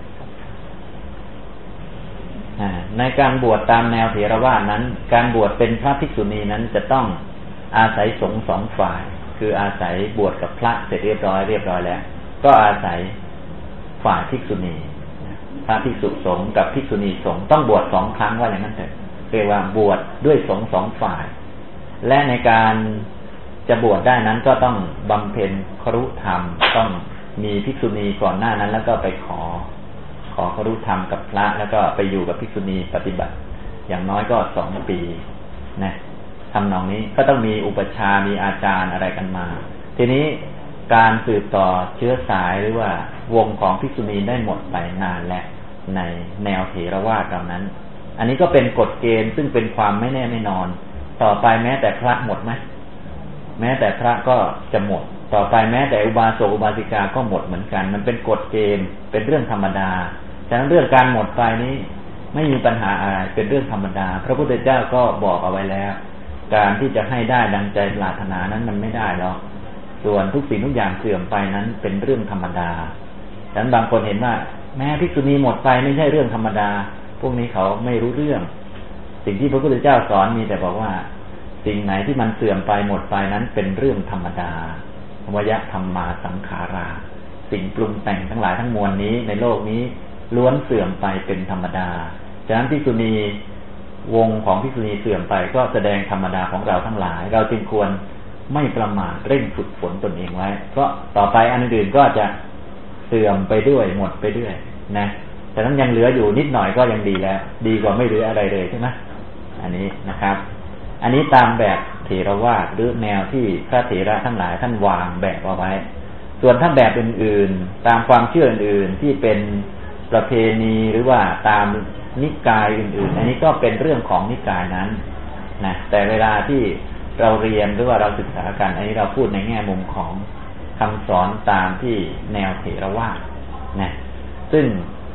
ในการบวชตามแนวเถรวาทนั้นการบวชเป็นพระภิกษุณีนั้นจะต้องอาศัยสงฆ์สองฝ่ายคืออาศัยบวชกับพระเสร็จเรียบร้อยเรียบร้อยแล้วก็อาศัยฝ่ายภิกษุณีพระภิกษุสงฆ์กับภิกษุณีสงฆ์ต้องบวชสองครั้งว่าอย่างนั้นเถอะเรียกว่าบวชด้วยสงฆ์สองฝ่ายและในการจะบวชได้นั้นก็ต้องบำเพ็ญครุธรรมต้องมีภิกษุณีก่อนหน้านั้นแล้วก็ไปขอขอครุธรรมกับพระแล้วก็ไปอยู่กับภิกษุณีปฏิบัติอย่างน้อยก็สองปีนะทำนองนี้ก็ต้องมีอุปชามีอาจารย์อะไรกันมาทีนี้การสืบต่อเชื้อสายหรือว่าวงของภิกษุณีได้หมดไปนานแล้วในแนวเถรวาทเหล่านั้นอันนี้ก็เป็นกฎเกณฑ์ซึ่งเป็นความไม่แน่ไม่นอนต่อไปแม้แต่พระหมดไหมแม้แต่พระก็จะหมดต่อไปแม้แต่อุบาสกอุบาสิกาก็หมดเหมือนกันมันเป็นกฎเกณฑ์เป็นเรื่องธรรมดาฉะนั้นเรื่องการหมดไปนี้ไม่มีปัญหาอะไรเป็นเรื่องธรรมดาพระพุทธเจ้าก็บอกเอาไว้แล้วการที่จะให้ได้ดังใจปรารถนานั้นมันไม่ได้หรอกส่วนทุกสิ่งทุกอย่างเสื่อมไปนั้นเป็นเรื่องธรรมดาฉะนั้นบางคนเห็นว่าแม้ภิกษุณีหมดไปไม่ใช่เรื่องธรรมดาพวกนี้เขาไม่รู้เรื่องสิ่งที่พระพุทธเจ้าสอนมีแต่บอกว่าสิ่งไหนที่มันเสื่อมไปหมดไปนั้นเป็นเรื่องธรรมดาวยธรรมาสังขาราสิ่งปรุงแต่งทั้งหลายทั้งมวลนี้ในโลกนี้ล้วนเสื่อมไปเป็นธรรมดาฉะนั้นภิกษุณีวงของภิกษุณีเสื่อมไปก็แสดงธรรมดาของเราทั้งหลายเราจึงควรไม่ประมาทเร่งฝึกฝนตนเองไว้เพราะต่อไปอันอื่นก็จะเสื่อมไปด้วยหมดไปด้วยนะฉะนั้นยังเหลืออยู่นิดหน่อยก็ยังดีแล้วดีกว่าไม่เหลืออะไรเลยใช่ไหมอันนี้นะครับอันนี้ตามแบบเถรวาทหรือแนวที่พระเถระทั้งหลายท่านวางแบบเอาไว้ส่วนถ้าแบบอื่นๆตามความเชื่ออื่นๆที่เป็นประเพณีหรือว่าตามนิกายอื่นๆอันนี้ก็เป็นเรื่องของนิกายนั้นนะแต่เวลาที่เราเรียนหรือว่าเราศึกษากันอันนี้เราพูดในแง่มุมของคำสอนตามที่แนวเถรวาทนะซึ่ง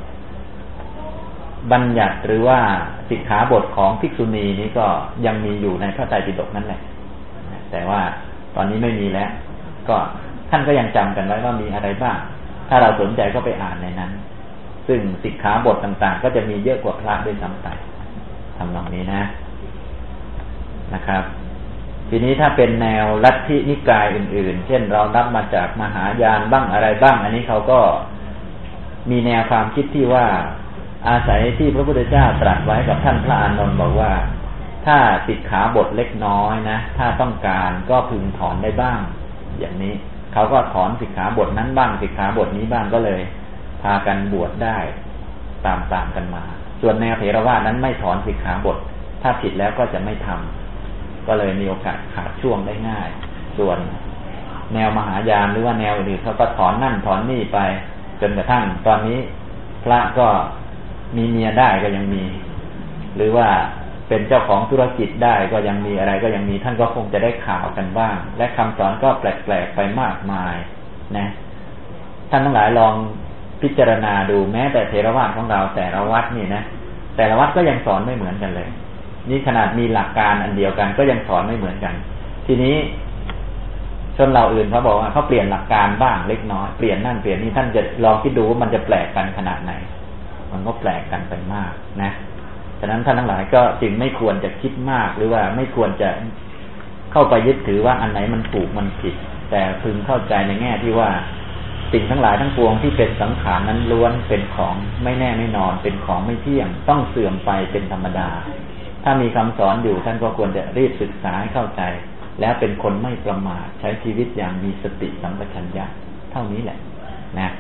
บัญญัติหรือว่าสิกขาบทของภิกษุณีนี้ก็ยังมีอยู่ในพระไตรปิฎกนั่นแหละแต่ว่าตอนนี้ไม่มีแล้วก็ท่านก็ยังจำกันไว้ว่ามีอะไรบ้างถ้าเราสนใจก็ไปอ่านในนั้นซึ่งสิกขาบทต่างๆก็จะมีเยอะกว่าพระด้วยซ้ำไปทำนองนี้นะนะครับทีนี้ถ้าเป็นแนวลัทธินิกายอื่นๆเช่นเรารับมาจากมหายานบ้างอะไรบ้างอันนี้เขาก็มีแนวความคิดที่ว่าอาศัยที่พระพุทธเจ้าตรัสไว้กับท่านพระอานนท์บอกว่าถ้าสิกขาบทเล็กน้อยนะถ้าต้องการก็พึงถอนได้บ้างอย่างนี้เขาก็ถอนสิกขาบทนั้นบ้างสิกขาบทนี้บ้างก็เลยพากันบวชได้ตามๆกันมาส่วนแนวเถรวาทนั้นไม่ถอนสิกขาบทถ้าผิดแล้วก็จะไม่ทำก็เลยมีโอกาสขาดช่วงได้ง่ายส่วนแนวมหายานหรือว่าแนวอื่นเขาก็ถอนนั่นถอนนี่ไปจนกระทั่งตอนนี้พระก็มีเมียได้ก็ยังมีหรือว่าเป็นเจ้าของธุรกิจได้ก็ยังมีอะไรก็ยังมีท่านก็คงจะได้ข่าวกันบ้างและคำสอนก็แปลกๆไปมากมายนะท่านทั้งหลายลองพิจารณาดูแม้แต่เถรวาทของเราแต่ละวัดนี่นะแต่ละวัดก็ยังสอนไม่เหมือนกันเลยนี่ขนาดมีหลักการอันเดียวกันก็ยังสอนไม่เหมือนกันทีนี้ชนเราอื่นเขาบอกว่าเขาเปลี่ยนหลักการบ้างเล็กน้อยเปลี่ยนนั่นเปลี่ยนนี่ท่านจะลองคิดดูว่ามันจะแปลกกันขนาดไหนมันก็แปลกกันไปมากนะฉะนั้นท่านทั้งหลายก็จึงไม่ควรจะคิดมากหรือว่าไม่ควรจะเข้าไปยึดถือว่าอันไหนมันถูกมันผิดแต่พึงเข้าใจในแง่ที่ว่าสิ่งทั้งหลายทั้งปวงที่เป็นสังขารนั้นล้วนเป็นของไม่แน่ไม่นอนเป็นของไม่เที่ยงต้องเสื่อมไปเป็นธรรมดาถ้ามีคำสอนอยู่ท่านก็ควรจะรีบศึกษาให้เข้าใจแล้วเป็นคนไม่ประมาทใช้ชีวิตอย่างมีสติสัมปชัญญะเท่านี้แหละนะ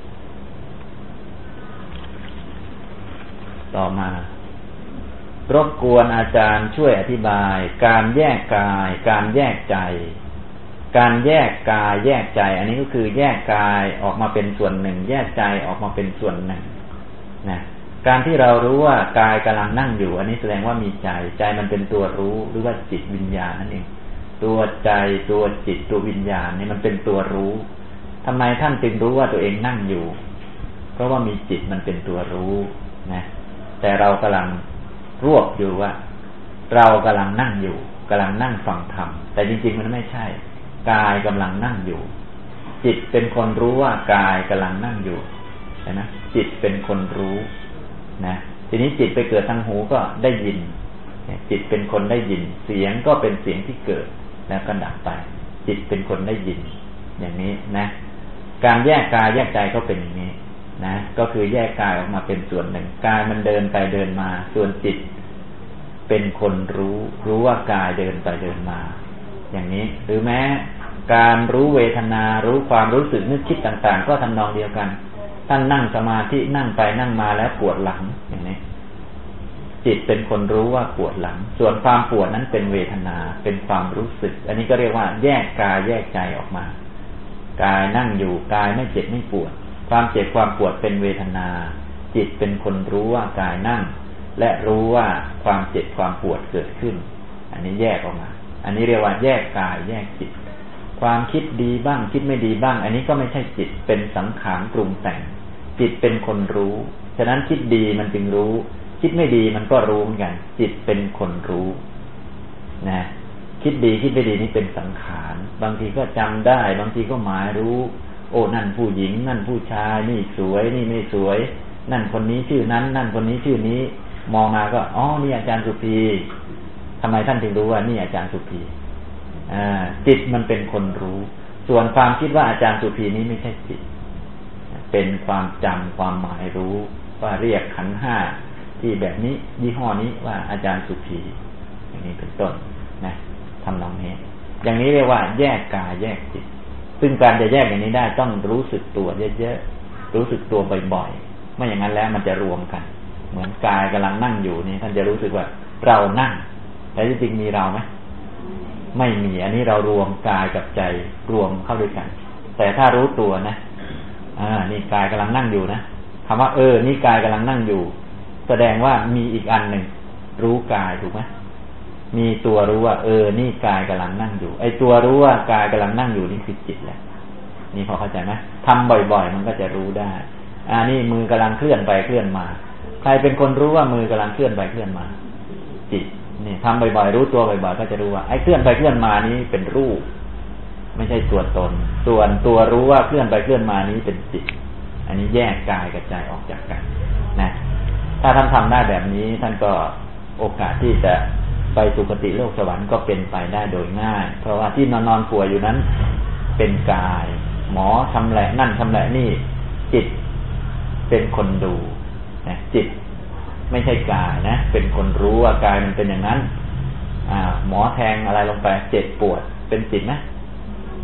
ต่อมารบกวนอาจารย์ช่วยอธิบายการแยกกายการแยกใจการแยกกายแยกใจอันนี้ก็คือแยกกายออกมาเป็นส่วนหนึ่งแยกใจออกมาเป็นส่วนหนึ่งนะการที่เรารู้ว่ากายกำลังนั่งอยู่อันนี้แสดงว่ามีใจใจมันเป็นตัวรู้หรือว่าจิตวิญญาณนั่นเองตัวใจตัวจิตตัววิญญาณนี่มันเป็นตัวรู้ทำไมท่านจึงรู้ว่าตัวเองนั่งอยู่เพราะว่ามีจิตมันเป็นตัวรู้นะแต่เรากำลังรวบอยู่ว่าเรากำลังนั่งอยู่กำลังนั่งฟังธรรมแต่จริงๆมันไม่ใช่กายกำลังนั่งอยู่จิตเป็นคนรู้ว่ากายกำลังนั่งอยู่นะจิตเป็นคนรู้นะทีนี้จิตไปเกิดทางหูก็ได้ยินจิตเป็นคนได้ยินเสียงก็เป็นเสียงที่เกิดแล้วก็ดับไปจิตเป็นคนได้ยินอย่างนี้นะการแยกกายแยกใจก็เป็นอย่างนี้นะก็คือแยกกายออกมาเป็นส่วนหนึ่งกายมันเดินไปเดินมาส่วนจิตเป็นคนรู้รู้ว่ากายเดินไปเดินมาอย่างนี้หรือแม้การรู้เวทนารู้ความรู้สึกนึกคิดต่างๆก็ทำนองเดียวกันท่านนั่งสมาธินั่งไปนั่งมาแล้วปวดหลังอย่างนี้จิตเป็นคนรู้ว่าปวดหลังส่วนความปวดนั้นเป็นเวทนาเป็นความรู้สึกอันนี้ก็เรียกว่าแยกกายแยกใจออกมากายนั่งอยู่กายไม่เจ็บไม่ปวดความเจ็บความปวดเป็นเวทนาจิตเป็นคนรู้ว่ากายนั่งและรู้ว่าความเจ็บความปวดเกิดขึ้นอันนี้แยกออกมาอันนี้เรียกว่าแยกกายแยกจิตความคิดดีบ้างคิดไม่ดีบ้างอันนี้ก็ไม่ใช่จิตเป็นสังขารปรุงแต่งจิตเป็นคนรู้ฉะนั้นคิดดีมันจึงรู้คิดไม่ดีมันก็รู้เหมือนกันจิตเป็นคนรู้นะคิดดีคิดไม่ดีนี่เป็นสังขารบางทีก็จำได้บางทีก็หมายรู้โอ้นั่นผู้หญิงนั่นผู้ชายนี่สวยนี่ไม่สวยนั่นคนนี้ชื่อนั้นนั่นคนนี้ชื่อนี้มองมาก็อ๋อนี่อาจารย์สุภีทำไมท่านถึงรู้ว่านี่อาจารย์สุภีอ่าจิตมันเป็นคนรู้ส่วนความคิดว่าอาจารย์สุภีนี้ไม่ใช่จิตเป็นความจำความหมายรู้ว่าเรียกขันธ์ห้าที่แบบนี้ยี่ห้อนี้ว่าอาจารย์สุภีอย่างนี้เป็นต้นนะทำนองนี้อย่างนี้เรียกว่าแยกกายแยกจิตซึ่งการจะแยกอย่างนี้ได้ต้องรู้สึกตัวเยอะๆรู้สึกตัวบ่อยๆไม่อย่างนั้นแล้วมันจะรวมกันเหมือนกายกำลังนั่งอยู่นี่ท่านจะรู้สึกว่าเรานั่งแต่จริงๆมีเราไหมไม่มีอันนี้เรารวมกายกับใจรวมเข้าด้วยกันแต่ถ้ารู้ตัวนะอ่านี่กายกำลังนั่งอยู่นะคำว่าเออนี่กายกำลังนั่งอยู่แสดงว่ามีอีกอันหนึ่งรู้กายถูกไหมมีตัวรู้ว่าเออนี่กายกำลังนั่งอยู่ไอ้ตัวรู้ว่ากายกำลังนั่งอยู่นี่คือจิตแหละนี่พอเข้าใจไหมทำบ่อยๆมันก็จะรู้ได้อ่านี่มือกำลังเคลื่อนไปเคลื่อนมาใครเป็นคนรู้ว่ามือกำลังเคลื่อนไปเคลื่อนมาจิตนี่ทำบ่อยๆรู้ตัวบ่อยๆก็จะรู้ว่าไอ้เคลื่อนไปเคลื่อนมานี้เป็นรูปไม่ใช่ตัวตนส่วนตัวรู้ว่าเคลื่อนไปเคลื่อนมานี้เป็นจิตอันนี้แยกกายกับใจออกจากกันนะถ้าท่านทำได้แบบนี้ท่านก็โอกาสที่จะไปสุคติโลกสวรรค์ก็เป็นไปได้โดยง่ายเพราะว่าที่นอนนอนป่วยอยู่นั้นเป็นกายหมอชำแหละนั่นชำแหละนี่จิตเป็นคนดูนะจิตไม่ใช่กายนะเป็นคนรู้ว่ากายมันเป็นอย่างนั้นอ่าหมอแทงอะไรลงไปเจ็บปวดเป็นจิตไหม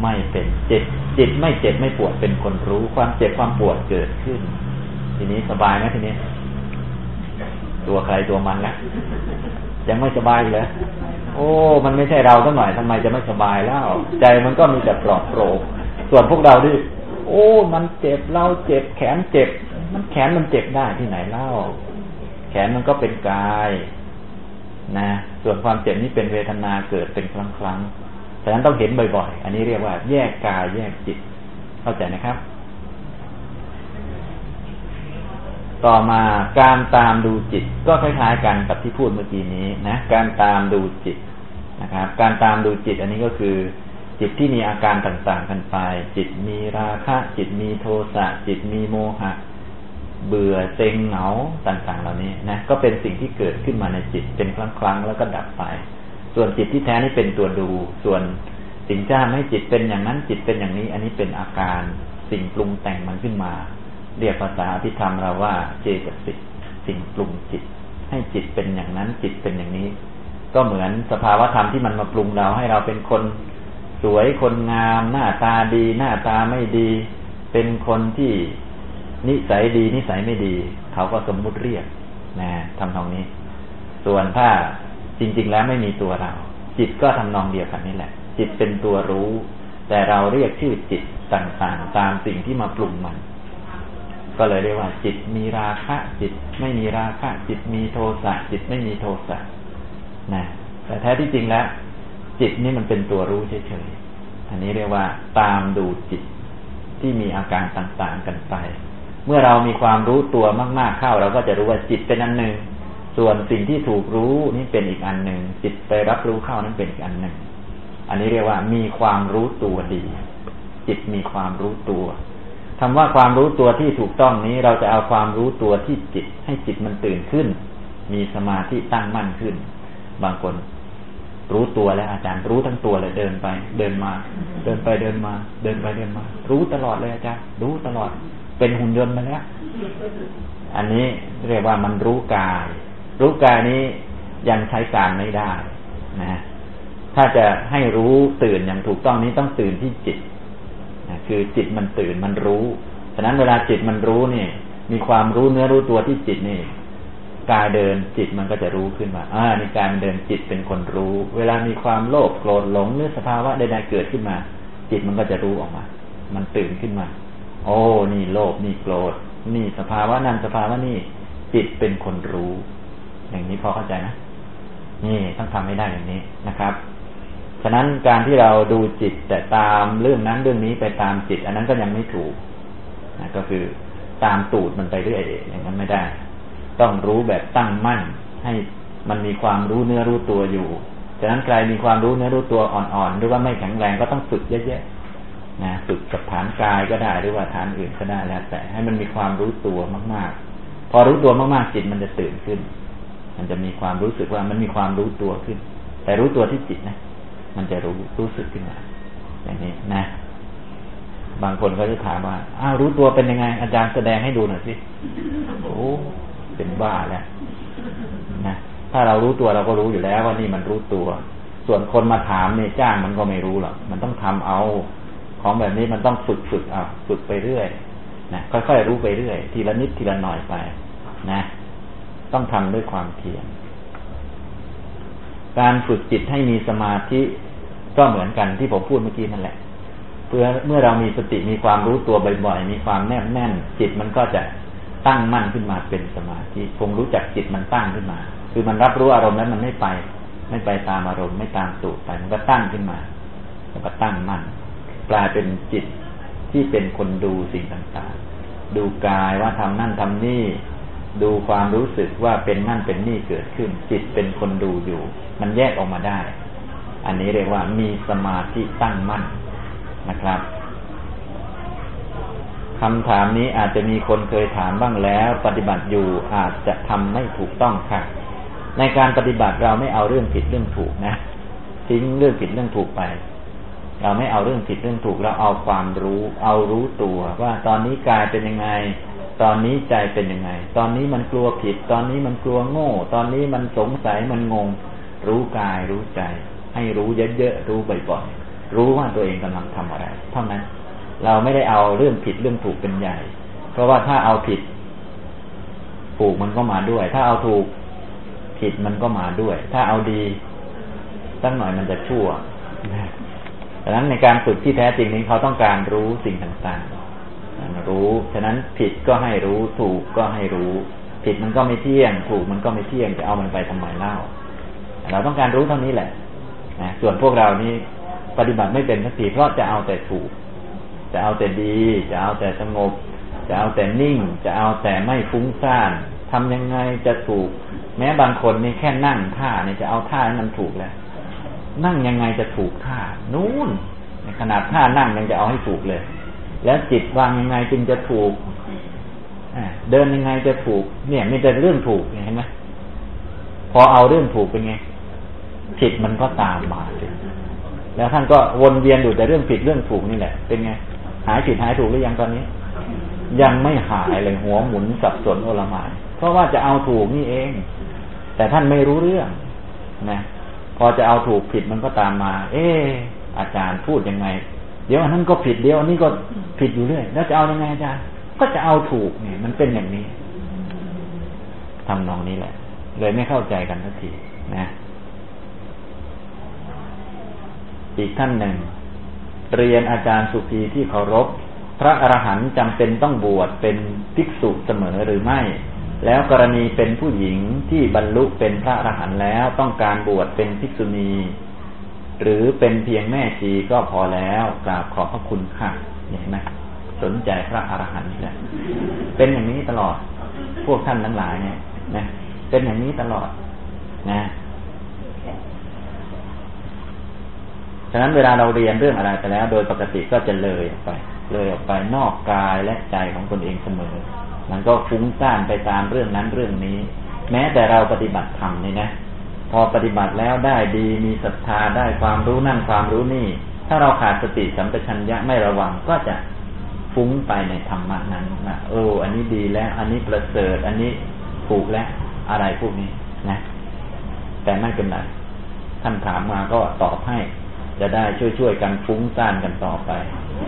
ไม่เป็นจิตจิตไม่เจ็บไม่ปวดเป็นคนรู้ความเจ็บความปวดเกิดขึ้นทีนี้สบายไหมทีนี้ตัวใครตัวมันนะยังไม่สบายเลยโอ้มันไม่ใช่เราสักหน่อยทำไมจะไม่สบายแล้วใจมันก็มีแต่ปลอดโปร่งส่วนพวกเราดิโอ้มันเจ็บเราเจ็บแขนเจ็บมันแขนมันเจ็บได้ที่ไหนเล่าแขนมันก็เป็นกายนะส่วนความเจ็บนี่เป็นเวทนาเกิดเป็นครั้งครั้งฉะนั้นต้องเห็นบ่อยๆอันนี้เรียกว่าแยกกายแยกจิตเข้าใจนะครับต่อมาการตามดูจิตก็คล้ายๆกันกับที่พูดเมื่อกี้นี้นะการตามดูจิตนะครับการตามดูจิตอันนี้ก็คือจิตที่มีอาการต่างๆกันไปจิตมีราคะจิตมีโทสะจิตมีโมหะเบื่อเซ็งเหงาต่างๆเหล่านี้นะก็เป็นสิ่งที่เกิดขึ้นมาในจิตเป็นครั้งๆแล้วก็ดับไปส่วนจิตที่แท้นี่เป็นตัวดูส่วนสิ่งที่ทำให้จิตเป็นอย่างนั้นจิตเป็นอย่างนี้อันนี้เป็นอาการสิ่งปรุงแต่งมันขึ้นมาเรียกภาษาอภิธรรมเราว่าเจตสิกสิ่งปรุงจิตให้จิตเป็นอย่างนั้นจิตเป็นอย่างนี้ก็เหมือนสภาวธรรมที่มันมาปรุงเราให้เราเป็นคนสวยคนงามหน้าตาดีหน้าตาไม่ดีเป็นคนที่นิสัยดีนิสัยไม่ดีเขาก็สมมุติเรียกนะทำนองนี้ส่วนถ้าจริงๆแล้วไม่มีตัวเราจิตก็ทำนองเดียวกันนี่แหละจิตเป็นตัวรู้แต่เราเรียกชื่อจิตต่างๆตามสิ่งที่มาปรุงมันก็เลยเรียกว่าจิตมีราคะจิตไม่มีราคะจิตมีโทสะจิตไม่มีโทสะนะแต่แท้ที่จริงแล้วจิตนี่มันเป็นตัวรู้เฉยๆอันนี้เรียกว่าตามดูจิตที่มีอาการต่างๆกันไปเมื่อเรามีความรู้ตัวมากๆเข้าเราก็จะรู้ว่าจิตเป็นอันหนึ่งส่วนสิ่งที่ถูกรู้นี่เป็นอีกอันหนึ่งจิตไปรับรู้เข้านั้นเป็นอีกอันหนึ่งอันนี้เรียกว่ามีความรู้ตัวดีจิตมีความรู้ตัวคำว่าความรู้ตัวที่ถูกต้องนี้เราจะเอาความรู้ตัวที่จิตให้จิตมันตื่นขึ้นมีสมาธิตั้งมั่นขึ้นบางคนรู้ตัวแล้วอาจารย์รู้ทั้งตัวเลยเดินไปเดินมาเดินไปเดินมาเดินไปเดินมารู้ตลอดเลยอาจารย์รู้ตลอดเป็นหุ่นยนต์มาแล้วอันนี้เรียกว่ามันรู้กายรู้กายนี้ยังใช้การไม่ได้นะถ้าจะให้รู้ตื่นอย่างถูกต้องนี้ต้องตื่นที่จิตนะคือจิตมันตื่นมันรู้ฉะนั้นเวลาจิตมันรู้นี่มีความรู้เนื้อรู้ตัวที่จิตนี่กายเดินจิตมันก็จะรู้ขึ้นมาอ่าในการเดินจิตเป็นคนรู้เวลามีความโลภโกรธหลงหรือสภาวะใดๆเกิดขึ้นมาจิตมันก็จะรู้ออกมามันตื่นขึ้นมาโอ้นี่โลภนี่โกรธนี่สภาวะนั้นสภาวะนี่จิตเป็นคนรู้อย่างนี้พอเข้าใจนะนี่ต้องทำให้ได้อย่างนี้นะครับฉะนั้นการที่เราดูจิตแต่ตามเรื่องนั้นเรื่องนี้ไปตามจิตอันนั้นก็ยังไม่ถูกนะก็คือตามตูดมันไปเรื่อยอย่างนั้นไม่ได้ต้องรู้แบบตั้งมั่นให้มันมีความรู้เนื้อรู้ตัวอยู่ฉะนั้นใครมีความรู้เนื้อรู้ตัวอ่อนๆหรือว่าไม่แข็งแรงก็ต้องฝึกเยอะๆนะฝึกกับฐานกายก็ได้หรือว่าฐานอื่นก็ได้แล้วแต่ให้มันมีความรู้ตัวมากๆพอรู้ตัวมากๆจิตมันจะตื่นขึ้นมันจะมีความรู้สึกว่ามันมีความรู้ตัวขึ้นแต่รู้ตัวที่จิตนะมันจะรู้รู้สึกขึ้นมาอย่างนี้นะบางคนก็จะถามว่าอ้าวรู้ตัวเป็นยังไงอาจารย์แสดงให้ดูหน่อยสิโอ้เป็นบ้าแล้วนะถ้าเรารู้ตัวเราก็รู้อยู่แล้วว่านี่มันรู้ตัวส่วนคนมาถามเนี่ยจ้างมันก็ไม่รู้หรอกมันต้องทำเอาของแบบนี้มันต้องฝึกฝึกเอาฝึกไปเรื่อยนะค่อยๆรู้ไปเรื่อยทีละนิดทีละหน่อยไปนะต้องทำด้วยความเพียรการฝึกจิตให้มีสมาธิก็เหมือนกันที่ผมพูดเมื่อกี้นั่นแหละเพื่อเมื่อเรามีสติมีความรู้ตัวบ่อยๆมีความแนบแน่นจิตมันก็จะตั้งมั่นขึ้นมาเป็นสมาธิคงรู้จักจิตมันตั้งขึ้นมาคือมันรับรู้อารมณ์แล้วมันไม่ไปไม่ไปตามอารมณ์ไม่ตามตูดไปมันก็ตั้งขึ้นมาแล้วก็ตั้งมั่นกลายเป็นจิตที่เป็นคนดูสิ่งต่างๆดูกายว่าทำนั่นทำนี่ดูความรู้สึกว่าเป็นนั่นเป็นนี่เกิดขึ้นจิตเป็นคนดูอยู่มันแยกออกมาได้อันนี้เรียกว่ามีสมาธิตั้งมั่นนะครับคำถามนี้อาจจะมีคนเคยถามบ้างแล้วปฏิบัติอยู่อาจจะทำไม่ถูกต้องค่ะในการปฏิบัติเราไม่เอาเรื่องผิดเรื่องถูกนะทิ้งเรื่องผิดเรื่องถูกไปเราไม่เอาเรื่องผิดเรื่องถูกเราเอาความรู้เอารู้ตัวว่าตอนนี้กายเป็นยังไงตอนนี้ใจเป็นยังไงตอนนี้มันกลัวผิดตอนนี้มันกลัวโง่ตอนนี้มันสงสัยมันงงรู้กายรู้ใจให้รู้เยอะๆรู้บ่อยรู้ว่าตัวเองกำลังทำอะไรเท่านั้นเราไม่ได้เอาเรื่องผิดเรื่องถูกเป็นใหญ่เพราะว่าถ้าเอาผิดถูกมันก็มาด้วยถ้าเอาถูกผิดมันก็มาด้วยถ้าเอาดีสักหน่อยมันจะชั่วดังนั้นในการฝึกที่แท้จริงนี้เขาต้องการรู้สิ่งต่างๆรู้ฉะนั้นผิดก็ให้รู้ถูกก็ให้รู้ผิดมันก็ไม่เที่ยงถูกมันก็ไม่เที่ยงจะเอามันไปทำไมเล่าเราต้องการรู้เท่านี้แหละนะส่วนพวกเรานี่ปฏิบัติไม่เป็นสักทีเพราะจะเอาแต่ถูกจะเอาแต่ดีจะเอาแต่สงบจะเอาแต่นิ่งจะเอาแต่ไม่ฟุ้งซ่านทำยังไงจะถูกแม้บางคนนี่แค่นั่งท่าเนี่ยจะเอาท่าให้มันถูกแล้วนั่งยังไงจะถูกท่านู่นในขนาดท่านั่งยังจะเอาให้ถูกเลยแล้วจิตวางยังไงจึงจะถูกเดินยังไงจะถูกเนี่ยมีแต่เรื่องถูกเห็นไหมพอเอาเรื่องถูกเป็นไงผิดมันก็ตามมาเลยแล้วท่านก็วนเวียนอยู่แต่เรื่องผิดเรื่องถูกนี่แหละเป็นไงหายผิดหายถูกหรือยังตอนนี้ยังไม่หายเลยหัวหมุนสับสนโอลหม่านเพราะว่าจะเอาถูกนี่เองแต่ท่านไม่รู้เรื่องนะพอจะเอาถูกผิดมันก็ตามมาเอออาจารย์พูดยังไงเดี๋ยวอันนั้นก็ผิดเดี๋ยวอันนี้ก็ผิดอยู่เรื่อยแล้วจะเอายังไงอาจารย์ก็จะเอาถูกเนี่ยมันเป็นอย่างนี้ทำนองนี้แหละเลยไม่เข้าใจกันสักทีนะอีกท่านหนึ่งเรียนอาจารย์สุภีที่เคารพพระอรหันต์จำเป็นต้องบวชเป็นภิกษุเสมอหรือไม่แล้วกรณีเป็นผู้หญิงที่บรรลุเป็นพระอรหันต์แล้วต้องการบวชเป็นภิกษุณีหรือเป็นเพียงแม่ชีก็พอแล้วกราบขอบพระคุณค่ะเห็นไหมสนใจพระอรหันต์เนี่ยเป็นอย่างนี้ตลอดพวกท่านทั้งหลายเนี่ยนะเป็นอย่างนี้ตลอดนะฉะนั้นเวลาเราเรียนเรื่องอะไรไปแล้วโดยปกติก็จะเลยออกไปเลยออกไปนอกกายและใจของตนเองเสมอมันก็ฟุ้งซ่านไปตามเรื่องนั้นเรื่องนี้แม้แต่เราปฏิบัติธรรมนี่นะพอปฏิบัติแล้วได้ดีมีศรัทธาได้ความรู้นั่นความรู้นี่ถ้าเราขาดสติสัมปชัญญะไม่ระวังก็จะฟุ้งไปในธรรมะนั้นนะเอออันนี้ดีแล้วอันนี้ประเสริฐอันนี้ถูกแล้วอะไรพวกนี้นะแต่ไม่เป็นไรท่านถามมาก็ตอบให้จะได้ช่วยๆกันฟุ้งซ่านกันต่อไป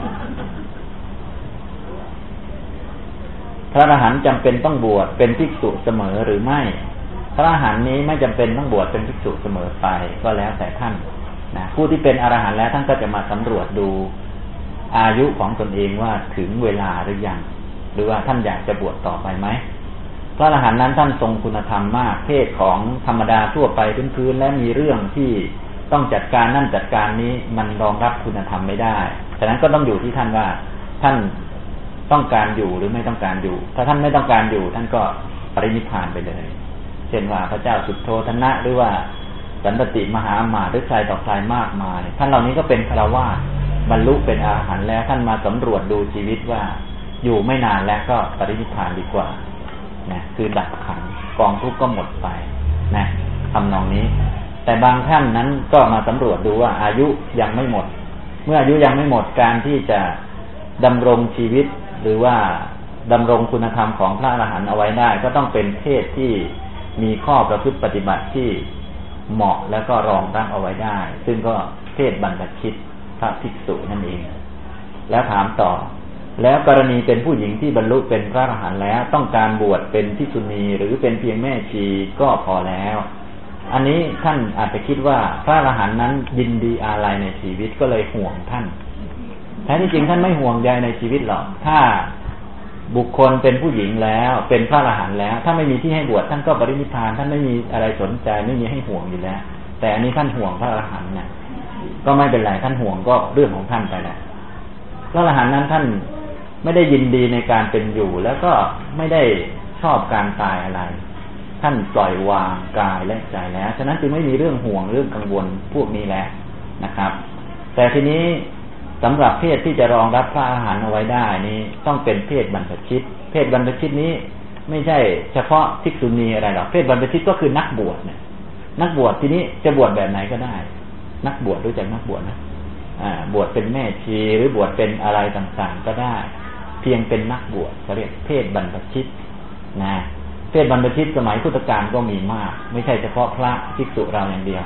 พระอรหันต์จำเป็นต้องบวชเป็นภิกษุเสมอหรือไม่พระอรหันต์นี้ไม่จำเป็นต้องบวชเป็นภิกษุเสมอไปก็แล้วแต่ท่านนะผู้ที่เป็นอรหันต์แล้วท่านก็จะมาสำรวจดูอายุของตนเองว่าถึงเวลาหรือยังหรือว่าท่านอยากจะบวชต่อไปไหมพระอรหันต์นั้นท่านทรงคุณธรรมมากเพศของธรรมดาทั่วไปพื้นๆและมีเรื่องที่ต้องจัดการนั่นจัดการนี้มันรองรับคุณธรรมไม่ได้ฉะนั้นก็ต้องอยู่ที่ท่านว่าท่านต้องการอยู่หรือไม่ต้องการอยู่ถ้าท่านไม่ต้องการอยู่ท่านก็ปรินิพพานไปเลยเช่นว่าพระเจ้าสุโธทนะหรือว่าสันตติมหาอมาตย์หรือใครต่อใครมากมายท่านเหล่านี้ก็เป็นฆราวาสบรรลุเป็นอรหันต์แล้วท่านมาสำรวจดูชีวิตว่าอยู่ไม่นานแล้วก็ปรินิพพานดีกว่านะคือดับขันธ์กองทุกข์ก็หมดไปนะทำนองนี้แต่บางท่านนั้นก็มาสำรวจดูว่าอายุยังไม่หมดเมื่ออายุยังไม่หมดการที่จะดำรงชีวิตหรือว่าดำรงคุณธรรมของพระอรหันต์เอาไว้ได้ก็ต้องเป็นเพศที่มีข้อประพฤติปฏิบัติที่เหมาะแล้วก็รองรับเอาไว้ได้ซึ่งก็เพศบรรพชิตพระภิกษุนั่นเองแล้วถามต่อแล้วกรณีเป็นผู้หญิงที่บรรลุเป็นพระอรหันต์แล้วต้องการบวชเป็นภิกษุณีหรือเป็นเพียงแม่ชีก็พอแล้วอันนี้ท่านอาจจะคิดว่าพระอรหันต์นั้นยินดีอาลัยในชีวิตก็เลยห่วงท่านแท้ที่จริงท่านไม่ห่วงใยในชีวิตหรอกถ้าบุคคลเป็นผู้หญิงแล้วเป็นพระอรหันต์แล้วถ้าไม่มีที่ให้บวชท่านก็ปรินิพพานท่านไม่มีอะไรสนใจไม่มีให้ห่วงอยู่แล้วแต่อันนี้ท่านห่วงพระอรหันต์เนี่ยก็ไม่เป็นไรท่านห่วงก็เรื่องของท่านไปแหละพระอรหันต์นั้นท่านไม่ได้ยินดีในการเป็นอยู่แล้วก็ไม่ได้ชอบการตายอะไรท่านปล่อยวางกายและใจแล้วฉะนั้นจึงไม่มีเรื่องห่วงเรื่องกังวลพวกนี้แล้วนะครับแต่ทีนี้สำหรับเพศที่จะรองรับพระอรหันต์เอาไว้ได้นี้ต้องเป็นเพศบรรพชิตเพศบรรพชิตนี้ไม่ใช่เฉพาะภิกษุณีอะไรหรอกเพศบรรพชิตก็คือนักบวชเนี่ยนักบวชทีนี้จะบวชแบบไหนก็ได้นักบวชรู้จักนักบวชนะอ่าบวชเป็นแม่ชีหรือบวชเป็นอะไรต่างๆก็ได้เพียงเป็นนักบวชเขาเรียกเพศบรรพชิตนะ เพศบรรพชิตสมัยพุทธกาลก็มีมากไม่ใช่เฉพาะพระภิกษุเราอย่างเดียว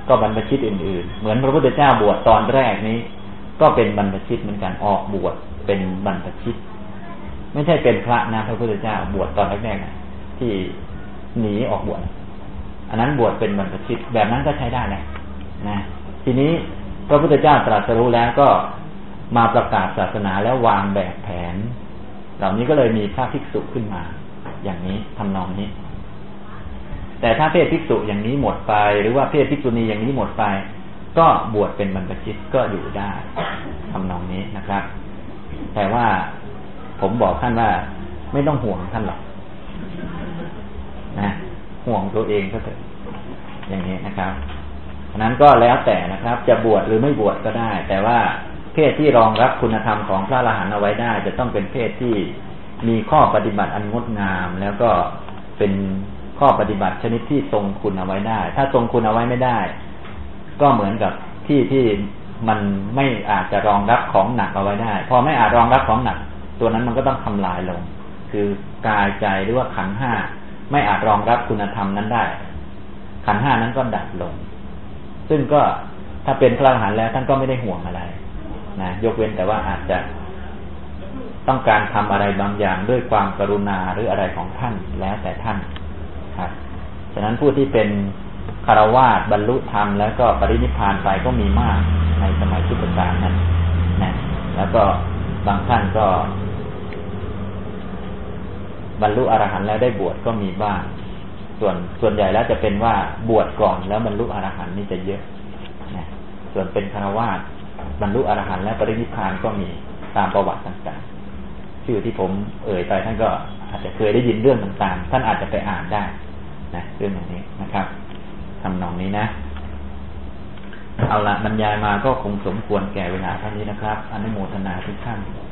ก็บรรพชิตอื่นๆเหมือนพระพุทธเจ้าบวชตอนแรกนี้ก็เป็นบรรพชิตเหมือนกันออกบวชเป็นบรรพชิตไม่ใช่เป็นพระนะพระพุทธเจ้าบวชตอนแรกๆนะที่หนีออกบวชอันนั้นบวชเป็นบรรพชิตแบบนั้นก็ใช้ได้แหละนะทีนี้พระพุทธเจ้าตรัสรู้แล้วก็มาประกาศศาสนาแล้ววางแบบแผนเหล่านี้ก็เลยมีพระภิกษุขึ้นมาอย่างนี้ทำนองนี้แต่ถ้าเพศภิกษุอย่างนี้หมดไปหรือว่าเพศภิกษุณีอย่างนี้หมดไปก็บวชเป็นบรรพชิตก็อยู่ได้ทำนองนี้นะครับแต่ว่าผมบอกท่านว่าไม่ต้องห่วงท่านหรอกนะห่วงตัวเองก็เถอะอย่างนี้นะครับฉะนั้นก็แล้วแต่นะครับจะบวชหรือไม่บวชก็ได้ แต่ว่าเพศที่รองรับคุณธรรมของพระอรหันต์เอาไว้ได้จะต้องเป็นเพศที่มีข้อปฏิบัติอันงดงามแล้วก็เป็นข้อปฏิบัติชนิดที่ทรงคุณเอาไว้ได้ถ้าทรงคุณเอาไว้ไม่ได้ก็เหมือนกับที่ที่มันไม่อาจจะรองรับของหนักเอาไว้ได้พอไม่อาจรองรับของหนักตัวนั้นมันก็ต้องทำลายลงคือกายใจหรือว่าขันธ์ห้าไม่อาจรองรับคุณธรรมนั้นได้ขันธ์ห้านั้นก็ดับลงซึ่งก็ถ้าเป็นพระอรหันต์แล้วท่านก็ไม่ได้ห่วงอะไรนะยกเว้นแต่ว่าอาจจะต้องการทำอะไรบางอย่างด้วยความกรุณาหรืออะไรของท่านแล้วแต่ท่านครับฉะนั้นผู้ที่เป็นคฤหัสถ์บรรลุธรรมแล้วก็ปรินิพพานไปก็มีมากในสมัยพุทธกาลนั้นนะแล้วก็บางท่านก็บรรลุอรหันต์แล้วได้บวชก็มีบ้างส่วนส่วนใหญ่แล้วจะเป็นว่าบวชก่อนแล้วบรรลุอรหันต์นี่จะเยอะนะส่วนเป็นคฤหัสถ์บรรลุอรหันต์และปรินิพพานก็มีตามประวัติต่างๆชื่อที่ผมเอ่ยไปท่านก็อาจจะเคยได้ยินเรื่องต่างๆท่านอาจจะไปอ่านได้นะเรื่องอย่างนี้นะครับทำนองนี้นะเอาละบรรยายมาก็คงสมควรแก่เวลาเท่านี้นะครับอนุโมทนาทุกท่าน